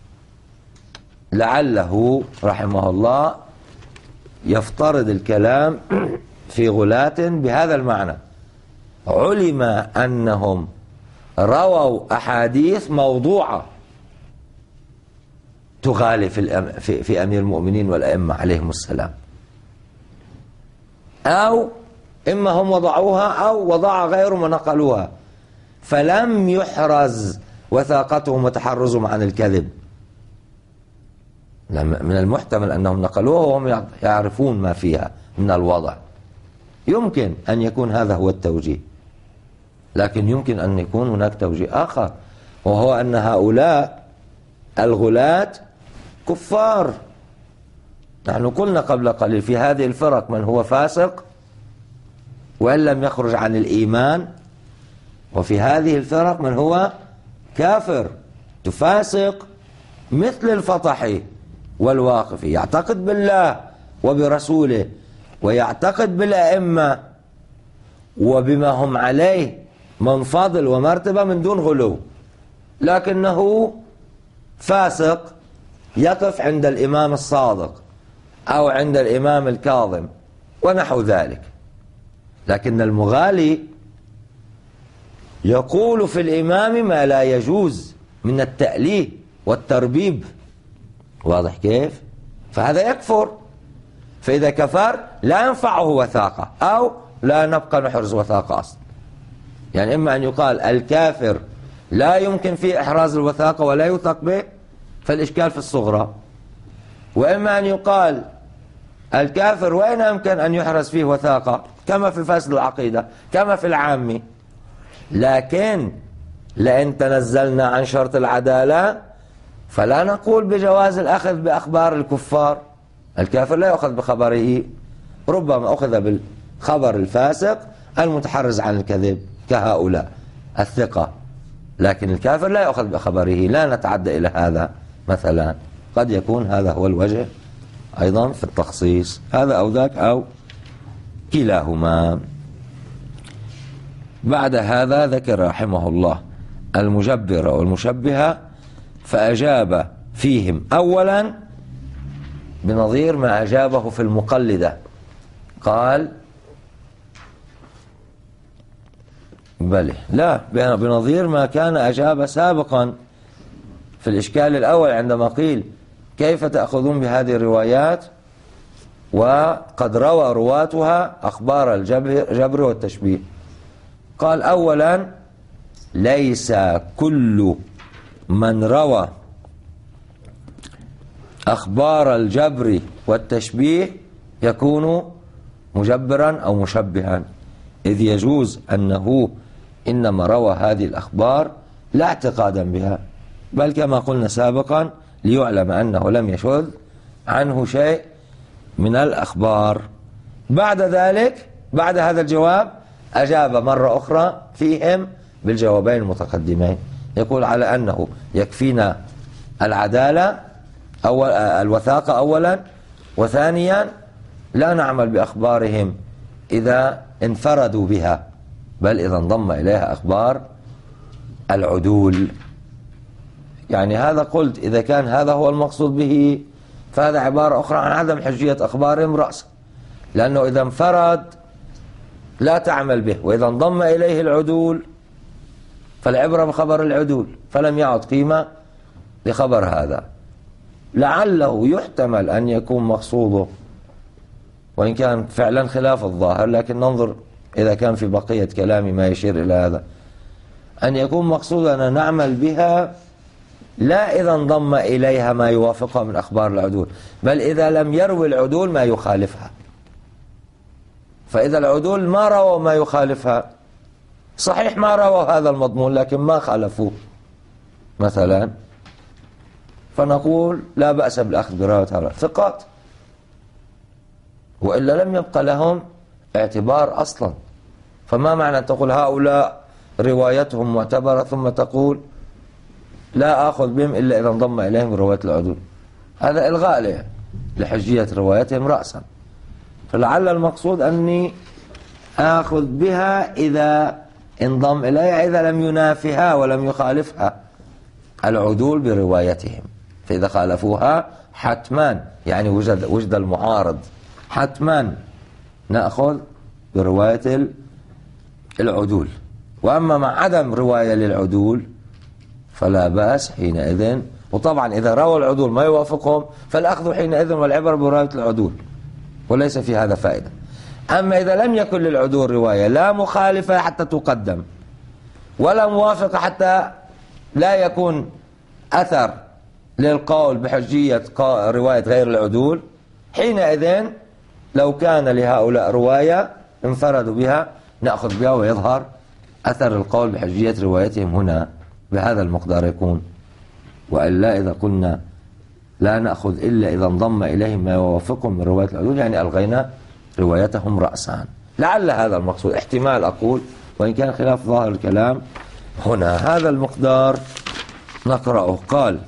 لعله رحمه الله يفترض الكلام في غلاة بهذا المعنى، علم أنهم رووا أحاديث موضوعة تغالي في أمير المؤمنين والأئمة عليهم السلام، أو إما هم وضعوها أو وضع غيرهم ونقلوها، فلم يحرز وثاقتهم وتحرزهم عن الكذب. من المحتمل أنهم نقلوها وهم يعرفون ما فيها من الوضع. يمكن أن يكون هذا هو التوجيه، لكن يمكن أن يكون هناك توجيه آخر، وهو أن هؤلاء الغلاة كفار. نحن قلنا قبل قليل في هذه الفرق من هو فاسق وإن لم يخرج عن الإيمان، وفي هذه الفرق من هو كافر تفاسق مثل الفطحي والواقفي، يعتقد بالله وبرسوله ويعتقد بالأئمة وبما هم عليه من فضل ومرتبة من دون غلو، لكنه فاسق يقف عند الإمام الصادق أو عند الإمام الكاظم ونحو ذلك. لكن المغالي يقول في الإمام ما لا يجوز من التأليه والتربيب، واضح كيف؟ فهذا يكفر. فإذا كفر لا ينفعه وثاقة، أو لا نبقى نحرز وثاقة أصلا. يعني إما أن يقال الكافر لا يمكن فيه إحراز الوثاقة ولا يوثق به، فالإشكال في الصغرى، وإما أن يقال الكافر وين يمكن أن يحرز فيه وثاقة، كما في فاسد العقيدة كما في العامي. لكن لئن تنزلنا عن شرط العدالة فلا نقول بجواز الأخذ بأخبار الكفار. الكافر لا يأخذ بخبره، ربما أخذ بالخبر الفاسق المتحرز عن الكذب كهؤلاء الثقة، لكن الكافر لا يأخذ بخبره. لا نتعدى إلى هذا مثلا. قد يكون هذا هو الوجه أيضا في التخصيص، هذا أو ذاك أو كلاهما. بعد هذا ذكر رحمه الله المجبرة والمشبهة، فأجاب فيهم أولا بنظير ما أجابه في المقلدة. قال بل لا، بنظير ما كان أجاب سابقا في الإشكال الأول عندما قيل كيف تأخذون بهذه الروايات وقد روى رواتها أخبار الجبر والتشبيه. قال أولا ليس كل من روى أخبار الجبر والتشبيه يكون مجبرا أو مشبها، إذ يجوز أنه إنما روى هذه الأخبار لا اعتقادا بها، بل كما قلنا سابقا ليعلم أنه لم يشذ عنه شيء من الأخبار. بعد ذلك بعد هذا الجواب أجاب مرة أخرى فيهم بالجوابين المتقدمين، يقول على أنه يكفينا العدالة الوثاقة أولا، وثانيا لا نعمل بأخبارهم إذا انفردوا بها، بل إذا انضم إليها أخبار العدول. يعني هذا قلت إذا كان هذا هو المقصود به فهذا عبارة أخرى عن عدم حجية أخبارهم رأسا، لأنه إذا انفرد لا تعمل به، وإذا انضم إليه العدول فالعبرة بخبر العدول، فلم يعد قيمة لخبر هذا. لعله يحتمل أن يكون مقصوده، وإن كان فعلا خلاف الظاهر، لكن ننظر إذا كان في بقية كلامي ما يشير إلى هذا، أن يكون مقصودنا نعمل بها لا إذا انضم إليها ما يوافقها من أخبار العدول، بل إذا لم يروي العدول ما يخالفها. فإذا العدول ما رووا ما يخالفها، صحيح ما رووا هذا المضمون لكن ما خالفوه مثلا، فنقول لا بأس بالأخذ برواية هؤلاء ثقات، وإلا لم يبقى لهم اعتبار أصلا. فما معنى تقول هؤلاء روايتهم معتبرة ثم تقول لا آخذ بهم إلا إذا انضم إليهم رواية العدول؟ هذا إلغاء لحجية روايتهم رأسا. فلعل المقصود أني آخذ بها إذا انضم إليها، إذا لم ينافها ولم يخالفها العدول بروايتهم. فإذا خالفوها حتما، يعني وجد المعارض، حتما نأخذ برواية العدول. وأما مع عدم رواية للعدول فلا بأس حينئذ. وطبعا إذا روى العدول ما يوافقهم فالأخذ حينئذ والعبرة برواية العدول، وليس في هذا فائدة. أما إذا لم يكن للعدول رواية لا مخالفة حتى تقدم ولا موافقة حتى لا يكون أثر للقول بحجية رواية غير العدول، حينئذ لو كان لهؤلاء رواية انفردوا بها نأخذ بها ويظهر أثر القول بحجية روايتهم هنا بهذا المقدار يكون. وإلا إذا قلنا لا نأخذ إلا إذا انضم إليهم ما يوافقهم من رواية العدول يعني ألغينا روايتهم رأسا. لعل هذا المقصود، احتمال أقول، وإن كان خلاف ظاهر الكلام هنا. هذا المقدار نقرأه. قال: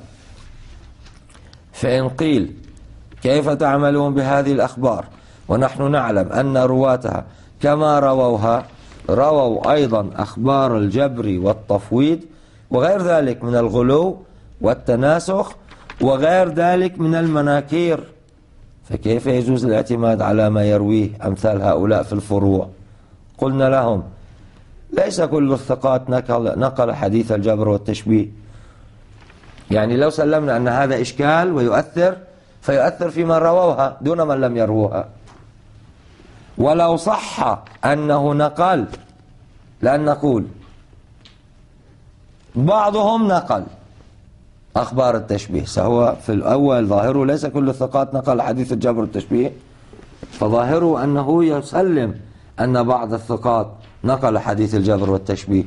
فإن قيل كيف تعملون بهذه الأخبار ونحن نعلم أن رواتها كما رووها رووا أيضا أخبار الجبر والتفويض وغير ذلك من الغلو والتناسخ وغير ذلك من المناكير، فكيف يجوز الاعتماد على ما يرويه أمثال هؤلاء في الفروع؟ قلنا لهم: ليس كل الثقات نقل حديث الجبر والتشبيه. يعني لو سلمنا أن هذا إشكال ويؤثر فيؤثر في من رووها دون من لم يروها. ولو صح أنه نقل، لأن نقول بعضهم نقل أخبار التشبيه، سهو في الأول ظاهره ليس كل الثقات نقل حديث الجبر والتشبيه، فظاهره أنه يسلم أن بعض الثقات نقل حديث الجبر والتشبيه،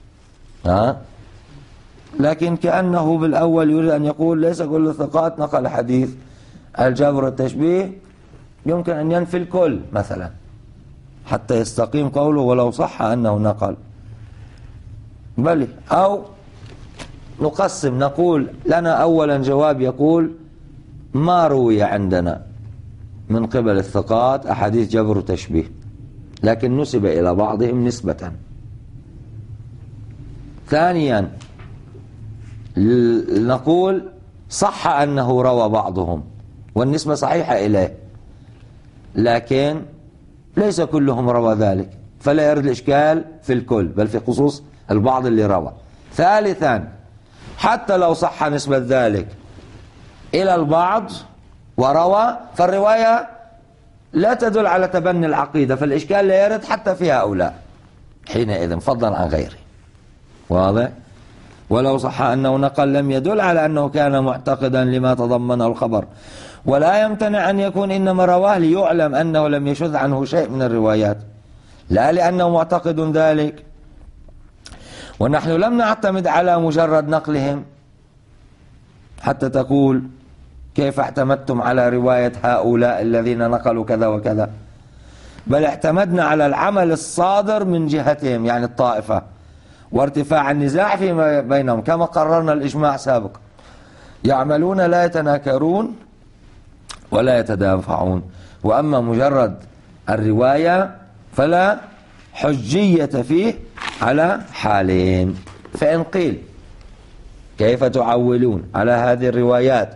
لكن كأنه بالأول يريد أن يقول ليس كل الثقات نقل حديث الجبر والتشبيه، يمكن أن ينفي الكل مثلا حتى يستقيم قوله ولو صح أنه نقل. بل أو نقسم، نقول لنا أولا جواب يقول ما روي عندنا من قبل الثقات أحاديث جبر وتشبيه لكن نسب إلى بعضهم نسبة. ثانيا نقول صح أنه روى بعضهم والنسبة صحيحة إليه لكن ليس كلهم روى ذلك، فلا يرد الإشكال في الكل بل في خصوص البعض اللي روى. ثالثا حتى لو صح نسبة ذلك إلى البعض وروى فالرواية لا تدل على تبني العقيدة، فالإشكال لا يرد حتى في هؤلاء حينئذ فضلا عن غيره. واضح؟ ولو صح أنه نقل لم يدل على أنه كان معتقدا لما تضمنه الخبر، ولا يمتنع أن يكون إنما رواه ليعلم أنه لم يشذ عنه شيء من الروايات لا لأنه معتقد ذلك. ونحن لم نعتمد على مجرد نقلهم حتى تقول كيف اعتمدتم على رواية هؤلاء الذين نقلوا كذا وكذا، بل اعتمدنا على العمل الصادر من جهتهم يعني الطائفة وارتفاع النزاع فيما بينهم كما قررنا الإجماع سابقا. يعملون لا يتناكرون ولا يتدافعون. وأما مجرد الرواية فلا حجية فيه على حالين. فإن قيل كيف تعولون على هذه الروايات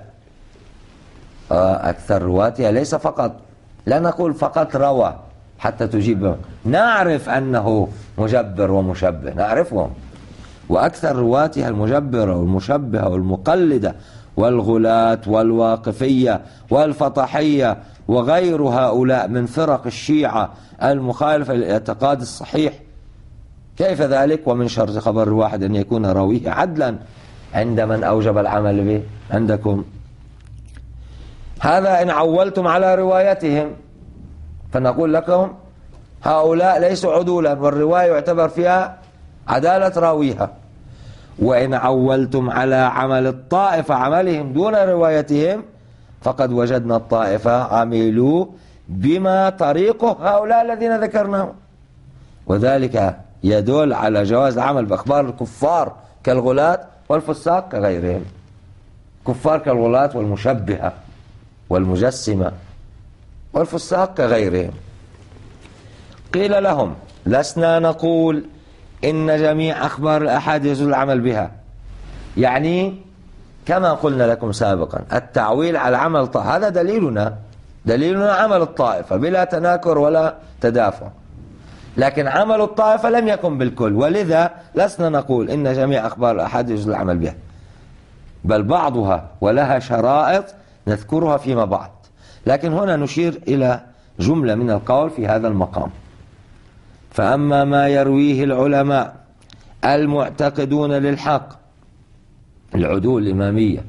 أكثر رواتها ليس فقط، لا نقول فقط روى حتى تجيب، نعرف أنه مجبر ومشبه نعرفهم، وأكثر رواتها المجبرة والمشبهة والمقلدة والغلاة والواقفية والفطحية وغير هؤلاء من فرق الشيعة المخالفة للاعتقاد الصحيح. كيف ذلك؟ ومن شرط خبر الواحد أن يكون راويه عدلا عند من أوجب العمل به عندكم. هذا إن عولتم على روايتهم فنقول لكم هؤلاء ليسوا عدولا والرواية يعتبر فيها عدالة راويها. وإن عولتم على عمل الطائفة عملهم دون روايتهم فقد وجدنا الطائفة عملوا بما طريقه هؤلاء الذين ذكرناهم، وذلك يدل على جواز العمل بأخبار الكفار كالغلاة والفساق كغيرهم، كفار كالغلاة والمشبهة والمجسمة والفساق كغيرهم. قيل لهم لسنا نقول إن جميع أخبار الأحاد يجوز العمل بها، يعني كما قلنا لكم سابقا التعويل على عمل هذا دليلنا عمل الطائفة بلا تناكر ولا تدافع، لكن عمل الطائفة لم يكن بالكل، ولذا لسنا نقول إن جميع أخبار الآحاد يجوز العمل بها، بل بعضها ولها شرائط نذكرها فيما بعد. لكن هنا نشير إلى جملة من القول في هذا المقام. فأما ما يرويه العلماء المعتقدون للحق، العدول الإمامية،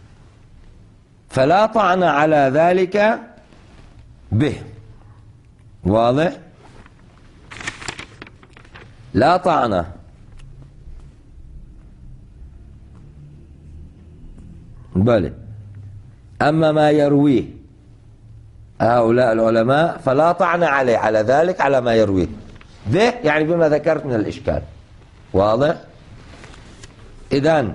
فلا طعن على ذلك به. واضح؟ لا طعن بل أما ما يرويه هؤلاء العلماء فلا طعن عليه على ذلك، على ما يرويه به، يعني بما ذكرت من الإشكال. واضح؟ إذن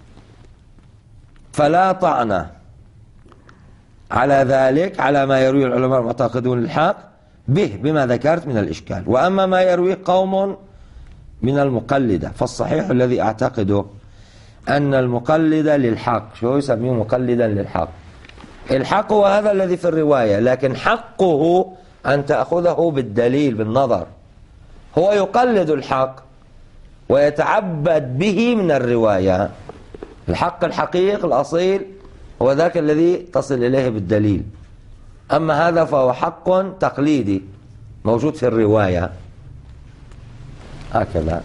فلا طعن على ذلك، على ما يرويه العلماء المعتقدون للحق به بما ذكرت من الإشكال. وأما ما يرويه قوم من المقلدة فالصحيح الذي أعتقده أن المقلد للحق، شو يسميه مقلدا للحق؟ الحق هو هذا الذي في الرواية، لكن حقه أن تأخذه بالدليل بالنظر. هو يقلد الحق ويتعبد به من الرواية. الحق الحقيقي الأصيل هو ذاك الذي تصل إليه بالدليل، أما هذا فهو حق تقليدي موجود في الرواية هكذا.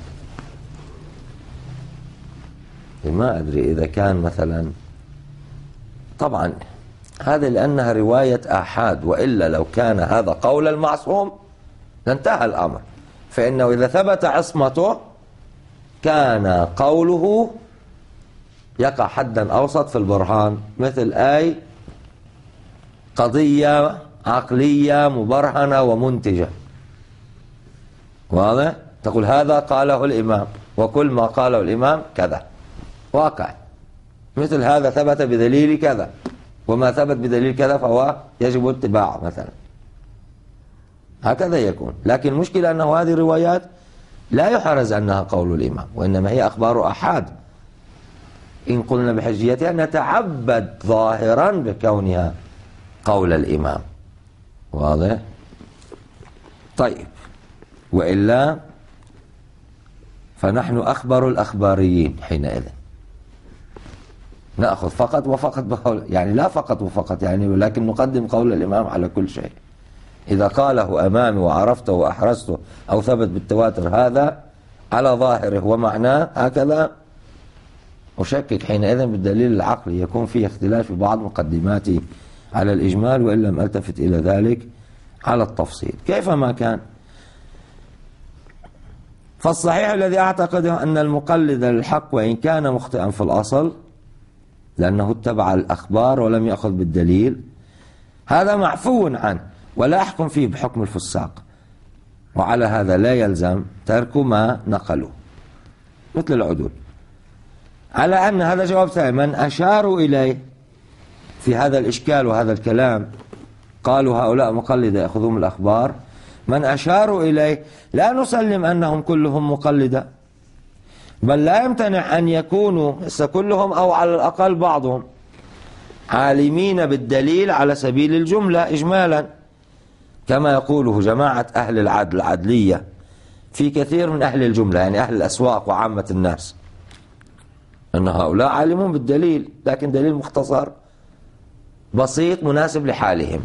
ما أدري إذا كان مثلا، طبعا هذا لأنها رواية آحاد، وإلا لو كان هذا قول المعصوم لانتهى الأمر، فإنه إذا ثبت عصمته كان قوله يقع حدا أوسط في البرهان، مثل أي قضية عقلية مبرهنة ومنتجة. واضح؟ تقول هذا قاله الإمام وكل ما قاله الإمام كذا واقع، مثل هذا ثبت بدليل كذا، وما ثبت بدليل كذا فهو يجب اتباعه مثلا، هكذا يكون. لكن المشكلة أنه هذه الروايات لا يحرز أنها قول الإمام، وإنما هي أخبار أحاد. إن قلنا بحجيتها نتعبد ظاهرا بكونها قول الإمام. واضح؟ طيب، وإلا فنحن أخبر الأخباريين حينئذ نأخذ فقط وفقط بقول، يعني لا فقط وفقط يعني، ولكن نقدم قول الإمام على كل شيء. إذا قاله أمامي وعرفته وأحرزته أو ثبت بالتواتر هذا على ظاهره ومعناه هكذا، أشكك حينئذ بالدليل العقلي، يكون فيه اختلاف في بعض مقدماته على الإجمال، وإن لم ألتفت إلى ذلك على التفصيل كيفما كان. فالصحيح الذي أعتقده أن المقلد للحق وإن كان مخطئا في الأصل لأنه اتبع الأخبار ولم يأخذ بالدليل، هذا معفو عنه ولا أحكم فيه بحكم الفساق، وعلى هذا لا يلزم ترك ما نقلوا مثل العدول. على أن هذا جواب ثاني، من أشاروا إليه في هذا الإشكال وهذا الكلام، قالوا هؤلاء مقلدة يأخذون الأخبار، من أشاروا إليه لا نسلم أنهم كلهم مقلدة، بل لا يمتنع أن يكونوا كلهم أو على الأقل بعضهم عالمين بالدليل على سبيل الجملة إجمالا، كما يقوله جماعة أهل العدل العدلية في كثير من أهل الجملة، يعني أهل الأسواق وعامة الناس، أن هؤلاء عالمون بالدليل لكن دليل مختصر بسيط مناسب لحالهم،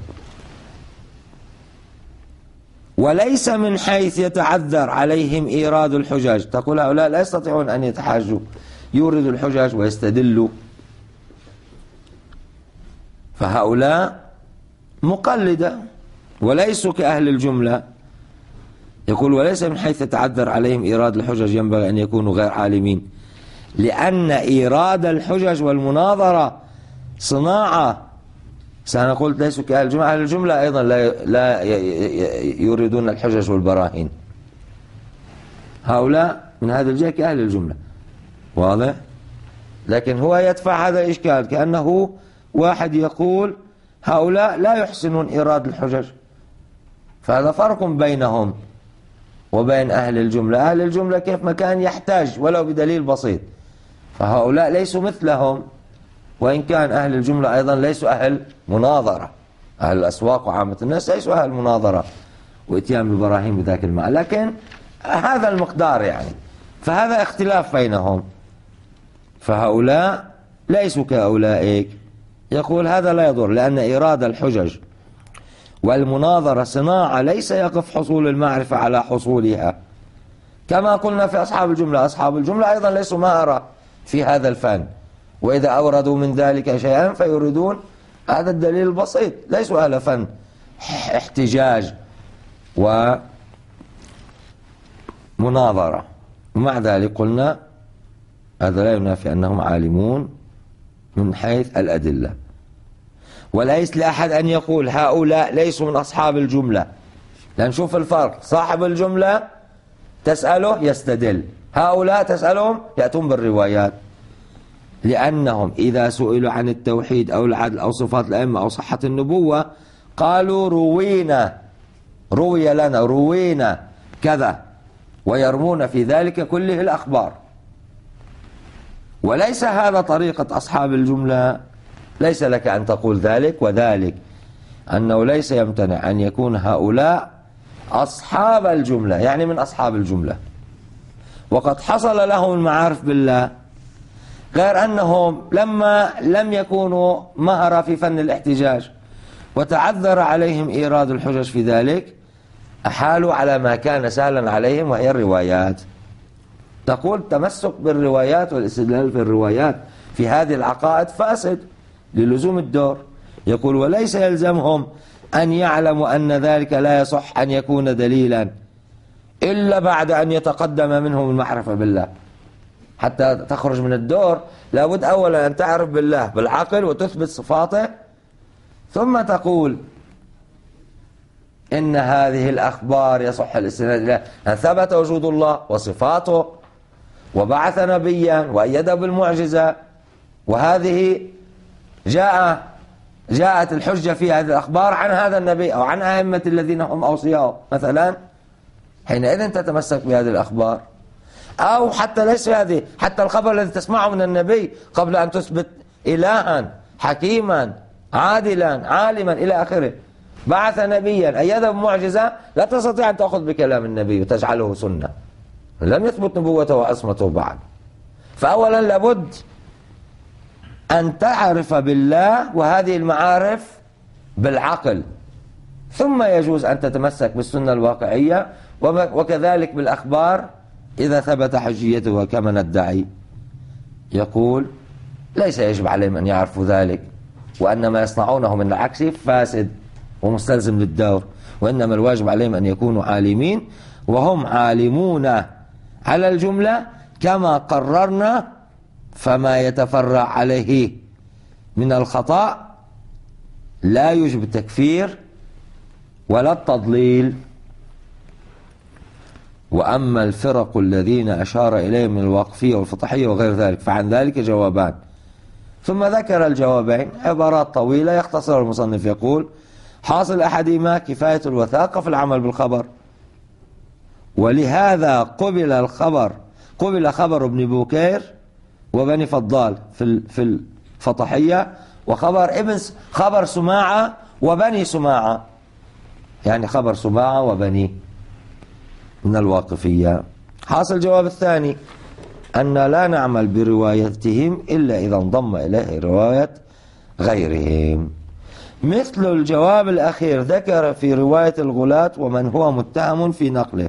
وليس من حيث يتعذر عليهم إيراد الحجج. تقول هؤلاء لا يستطيعون أن يتحاجوا، يوردوا الحجج ويستدلوا، فهؤلاء مقلدة وليسوا كأهل الجملة. يقول وليس من حيث يتعذر عليهم إيراد الحجج ينبغي أن يكونوا غير عالمين، لأن إيراد الحجج والمناظرة صناعة. سأنا قلت ليسوا كأهل الجملة، أهل الجملة أيضا لا يريدون الحجج والبراهين، هؤلاء من هذا الجهة كأهل الجملة. واضح؟ لكن هو يدفع هذا الإشكال كأنه واحد يقول هؤلاء لا يحسنون إيراد الحجج، فهذا فرق بينهم وبين أهل الجملة. أهل الجملة كيف ما كان يحتاج ولو بدليل بسيط، فهؤلاء ليسوا مثلهم، وإن كان أهل الجملة أيضا ليسوا أهل مناظرة، أهل الأسواق وعامة الناس ليسوا أهل مناظرة وإتيان ببراهين بذاك المعنى، لكن هذا المقدار يعني. فهذا اختلاف بينهم، فهؤلاء ليسوا كأولئك. يقول هذا لا يضر، لأن إيراد الحجج والمناظرة صناعة ليس يقف حصول المعرفة على حصولها، كما قلنا في أصحاب الجملة. أصحاب الجملة أيضا ليسوا ماهرة في هذا الفن، وإذا أوردوا من ذلك شيئا فيريدون هذا الدليل البسيط، ليسوا أهل فن احتجاج ومناظرة. ومع ذلك قلنا هذا لا ينافي أنهم عالمون من حيث الأدلة. وليس لأحد أن يقول هؤلاء ليسوا من أصحاب الجملة، لأن شوف الفرق، صاحب الجملة تسأله يستدل، هؤلاء تسألهم يأتون بالروايات، لأنهم إذا سئلوا عن التوحيد أو العدل أو صفات الأئمة أو صحة النبوة قالوا روينا، روي لنا، روينا كذا، ويرمون في ذلك كله الأخبار. وليس هذا طريقة أصحاب الجملة، ليس لك أن تقول ذلك وذلك، أنه ليس يمتنع أن يكون هؤلاء أصحاب الجملة، يعني من أصحاب الجملة، وقد حصل لهم المعارف بالله، غير أنهم لما لم يكونوا مهرة في فن الاحتجاج وتعذر عليهم إيراد الحجج في ذلك، أحالوا على ما كان سهلا عليهم وهي الروايات. تقول تمسك بالروايات والاستدلال في الروايات في هذه العقائد فاسد للزوم الدور. يقول وليس يلزمهم أن يعلموا أن ذلك لا يصح أن يكون دليلا إلا بعد أن يتقدم منهم المعرفة بالله. حتى تخرج من الدور لابد أولا أن تعرف بالله بالعقل وتثبت صفاته، ثم تقول إن هذه الأخبار يصح الاستناد إليها، أن ثبت وجود الله وصفاته وبعث نبيا وأيده بالمعجزة، وهذه جاءت الحجة في هذه الأخبار عن هذا النبي أو عن أئمة الذين هم أوصياء مثلا، حينئذ تتمسك بهذه الأخبار. أو حتى ليس هذه، حتى الخبر الذي تسمعه من النبي قبل أن تثبت إلها حكيما عادلا عالما إلى آخره، بعث نبيا أيده بمعجزة، لا تستطيع أن تأخذ بكلام النبي وتجعله سنة، لم يثبت نبوته وعصمته بعد. فأولا لابد أن تعرف بالله وهذه المعارف بالعقل، ثم يجوز أن تتمسك بالسنة الواقعية، وكذلك بالأخبار إذا ثبت حجيتها كما ندعي. يقول ليس يجب عليهم أن يعرفوا ذلك، وأن ما يصنعونه من العكس فاسد ومستلزم للدور، وإنما الواجب عليهم أن يكونوا عالمين، وهم عالمون على الجملة كما قررنا، فما يتفرع عليه من الخطأ لا يوجب التكفير ولا التضليل. وأما الفرق الذين أشار إليهم من الواقفية والفطحية وغير ذلك فعن ذلك جوابان. ثم ذكر الجوابين عبارات طويلة يختصر المصنف. يقول حاصل أحدهما كفاية الوثاقة في العمل بالخبر، ولهذا قبل خبر ابن بكير وبني فضال في الفطحية، خبر سماعة وبني سماعة، يعني خبر سماعة وبني من الواقفية. حاصل الجواب الثاني أن لا نعمل بروايتهم إلا إذا انضم إليه رواية غيرهم. مثل الجواب الأخير ذكر في رواية الغلاة ومن هو متهم في نقله.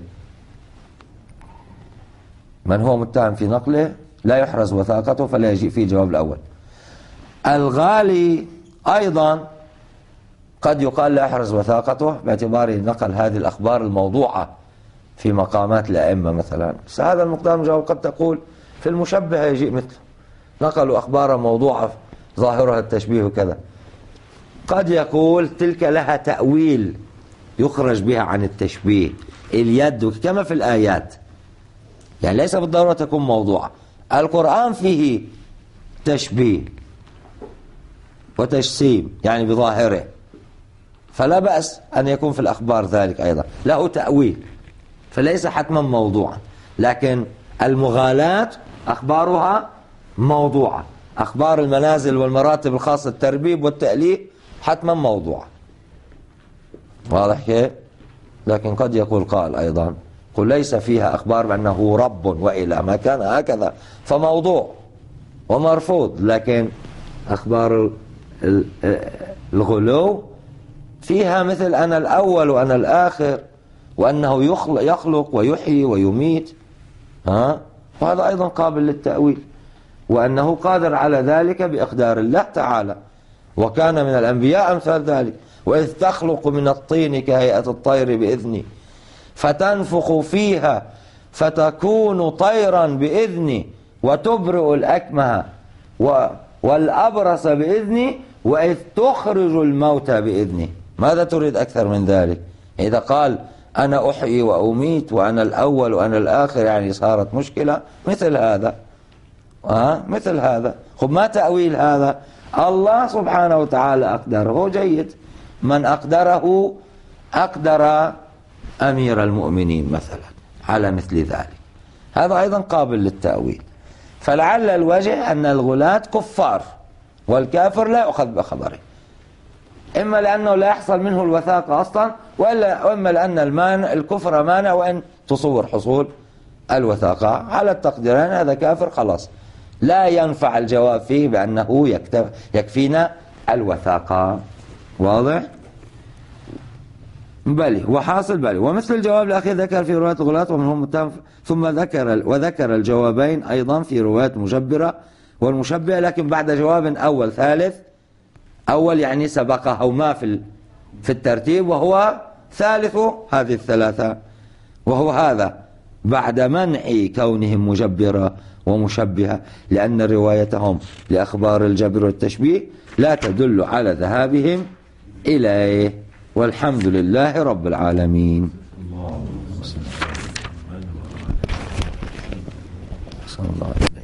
من هو متهم في نقله لا يحرز وثاقته فلا يجيء فيه الجواب الأول. الغالي أيضا قد يقال لا يحرز وثاقته باعتباره نقل هذه الأخبار الموضوعة في مقامات الأئمة مثلا، بس هذا المقدار من الجواب. قد تقول في المشبه يجيء مثله، نقلوا أخبارا موضوعة ظاهرها التشبيه وكذا. قد يقول تلك لها تأويل يخرج بها عن التشبيه، اليد كما في الآيات، يعني ليس بالضرورة تكون موضوعة. القرآن فيه تشبيه وتجسيم يعني بظاهره، فلا بأس أن يكون في الأخبار ذلك أيضا له تأويل، فليس حتما موضوعا. لكن المغالاة أخبارها موضوعة، أخبار المنازل والمراتب الخاصة التربيب والتأليف حتما موضوعة. واضح كيف؟ لكن قد يقول قائل أيضا قل ليس فيها أخبار بأنه رب وإله، ما كان هكذا فموضوع ومرفوض. لكن أخبار الغلو فيها مثل أنا الأول وأنا الآخر، وأنه يخلق ويحيي ويميت، وهذا أيضا قابل للتأويل، وأنه قادر على ذلك بإقدار الله تعالى. وكان من الأنبياء أمثال ذلك، وإذ تخلق من الطين كهيئة الطير بإذني فتنفخ فيها فتكون طيرا بإذني وتبرئ الأكمه والأبرص بإذني وإذ تخرج الموتى بإذني. ماذا تريد أكثر من ذلك؟ إذا قال أنا أحيي وأميت وأنا الأول وأنا الآخر، يعني صارت مشكلة مثل هذا. مثل هذا. خب ما تأويل هذا؟ الله سبحانه وتعالى أقدره، جيد. من أقدره أقدر أمير المؤمنين مثلا على مثل ذلك، هذا أيضا قابل للتأويل. فلعل الوجه أن الغلاة كفار، والكافر لا يؤخذ بخبره، إما لأنه لا يحصل منه الوثاقة أصلا، وإما لأن الكفر مانع، وإن تصور حصول الوثاقة على التقديرين هذا كافر خلاص، لا ينفع الجواب فيه بأنه يكفينا الوثاقة. واضح؟ بلي وحاصل بلي. ومثل الجواب الأخير ذكر في رواية الغلاة ومنهم متهم، ثم وذكر الجوابين أيضا في رواية مجبرة والمشبهة، لكن بعد جواب أول ثالث. أول يعني سبقهما في الترتيب، وهو ثالث هذه الثلاثة، وهو هذا بعد منع كونهم مجبرة ومشبهة، لأن روايتهم لأخبار الجبر والتشبيه لا تدل على ذهابهم إليه. والحمد لله رب العالمين. صلى الله عليه وسلم.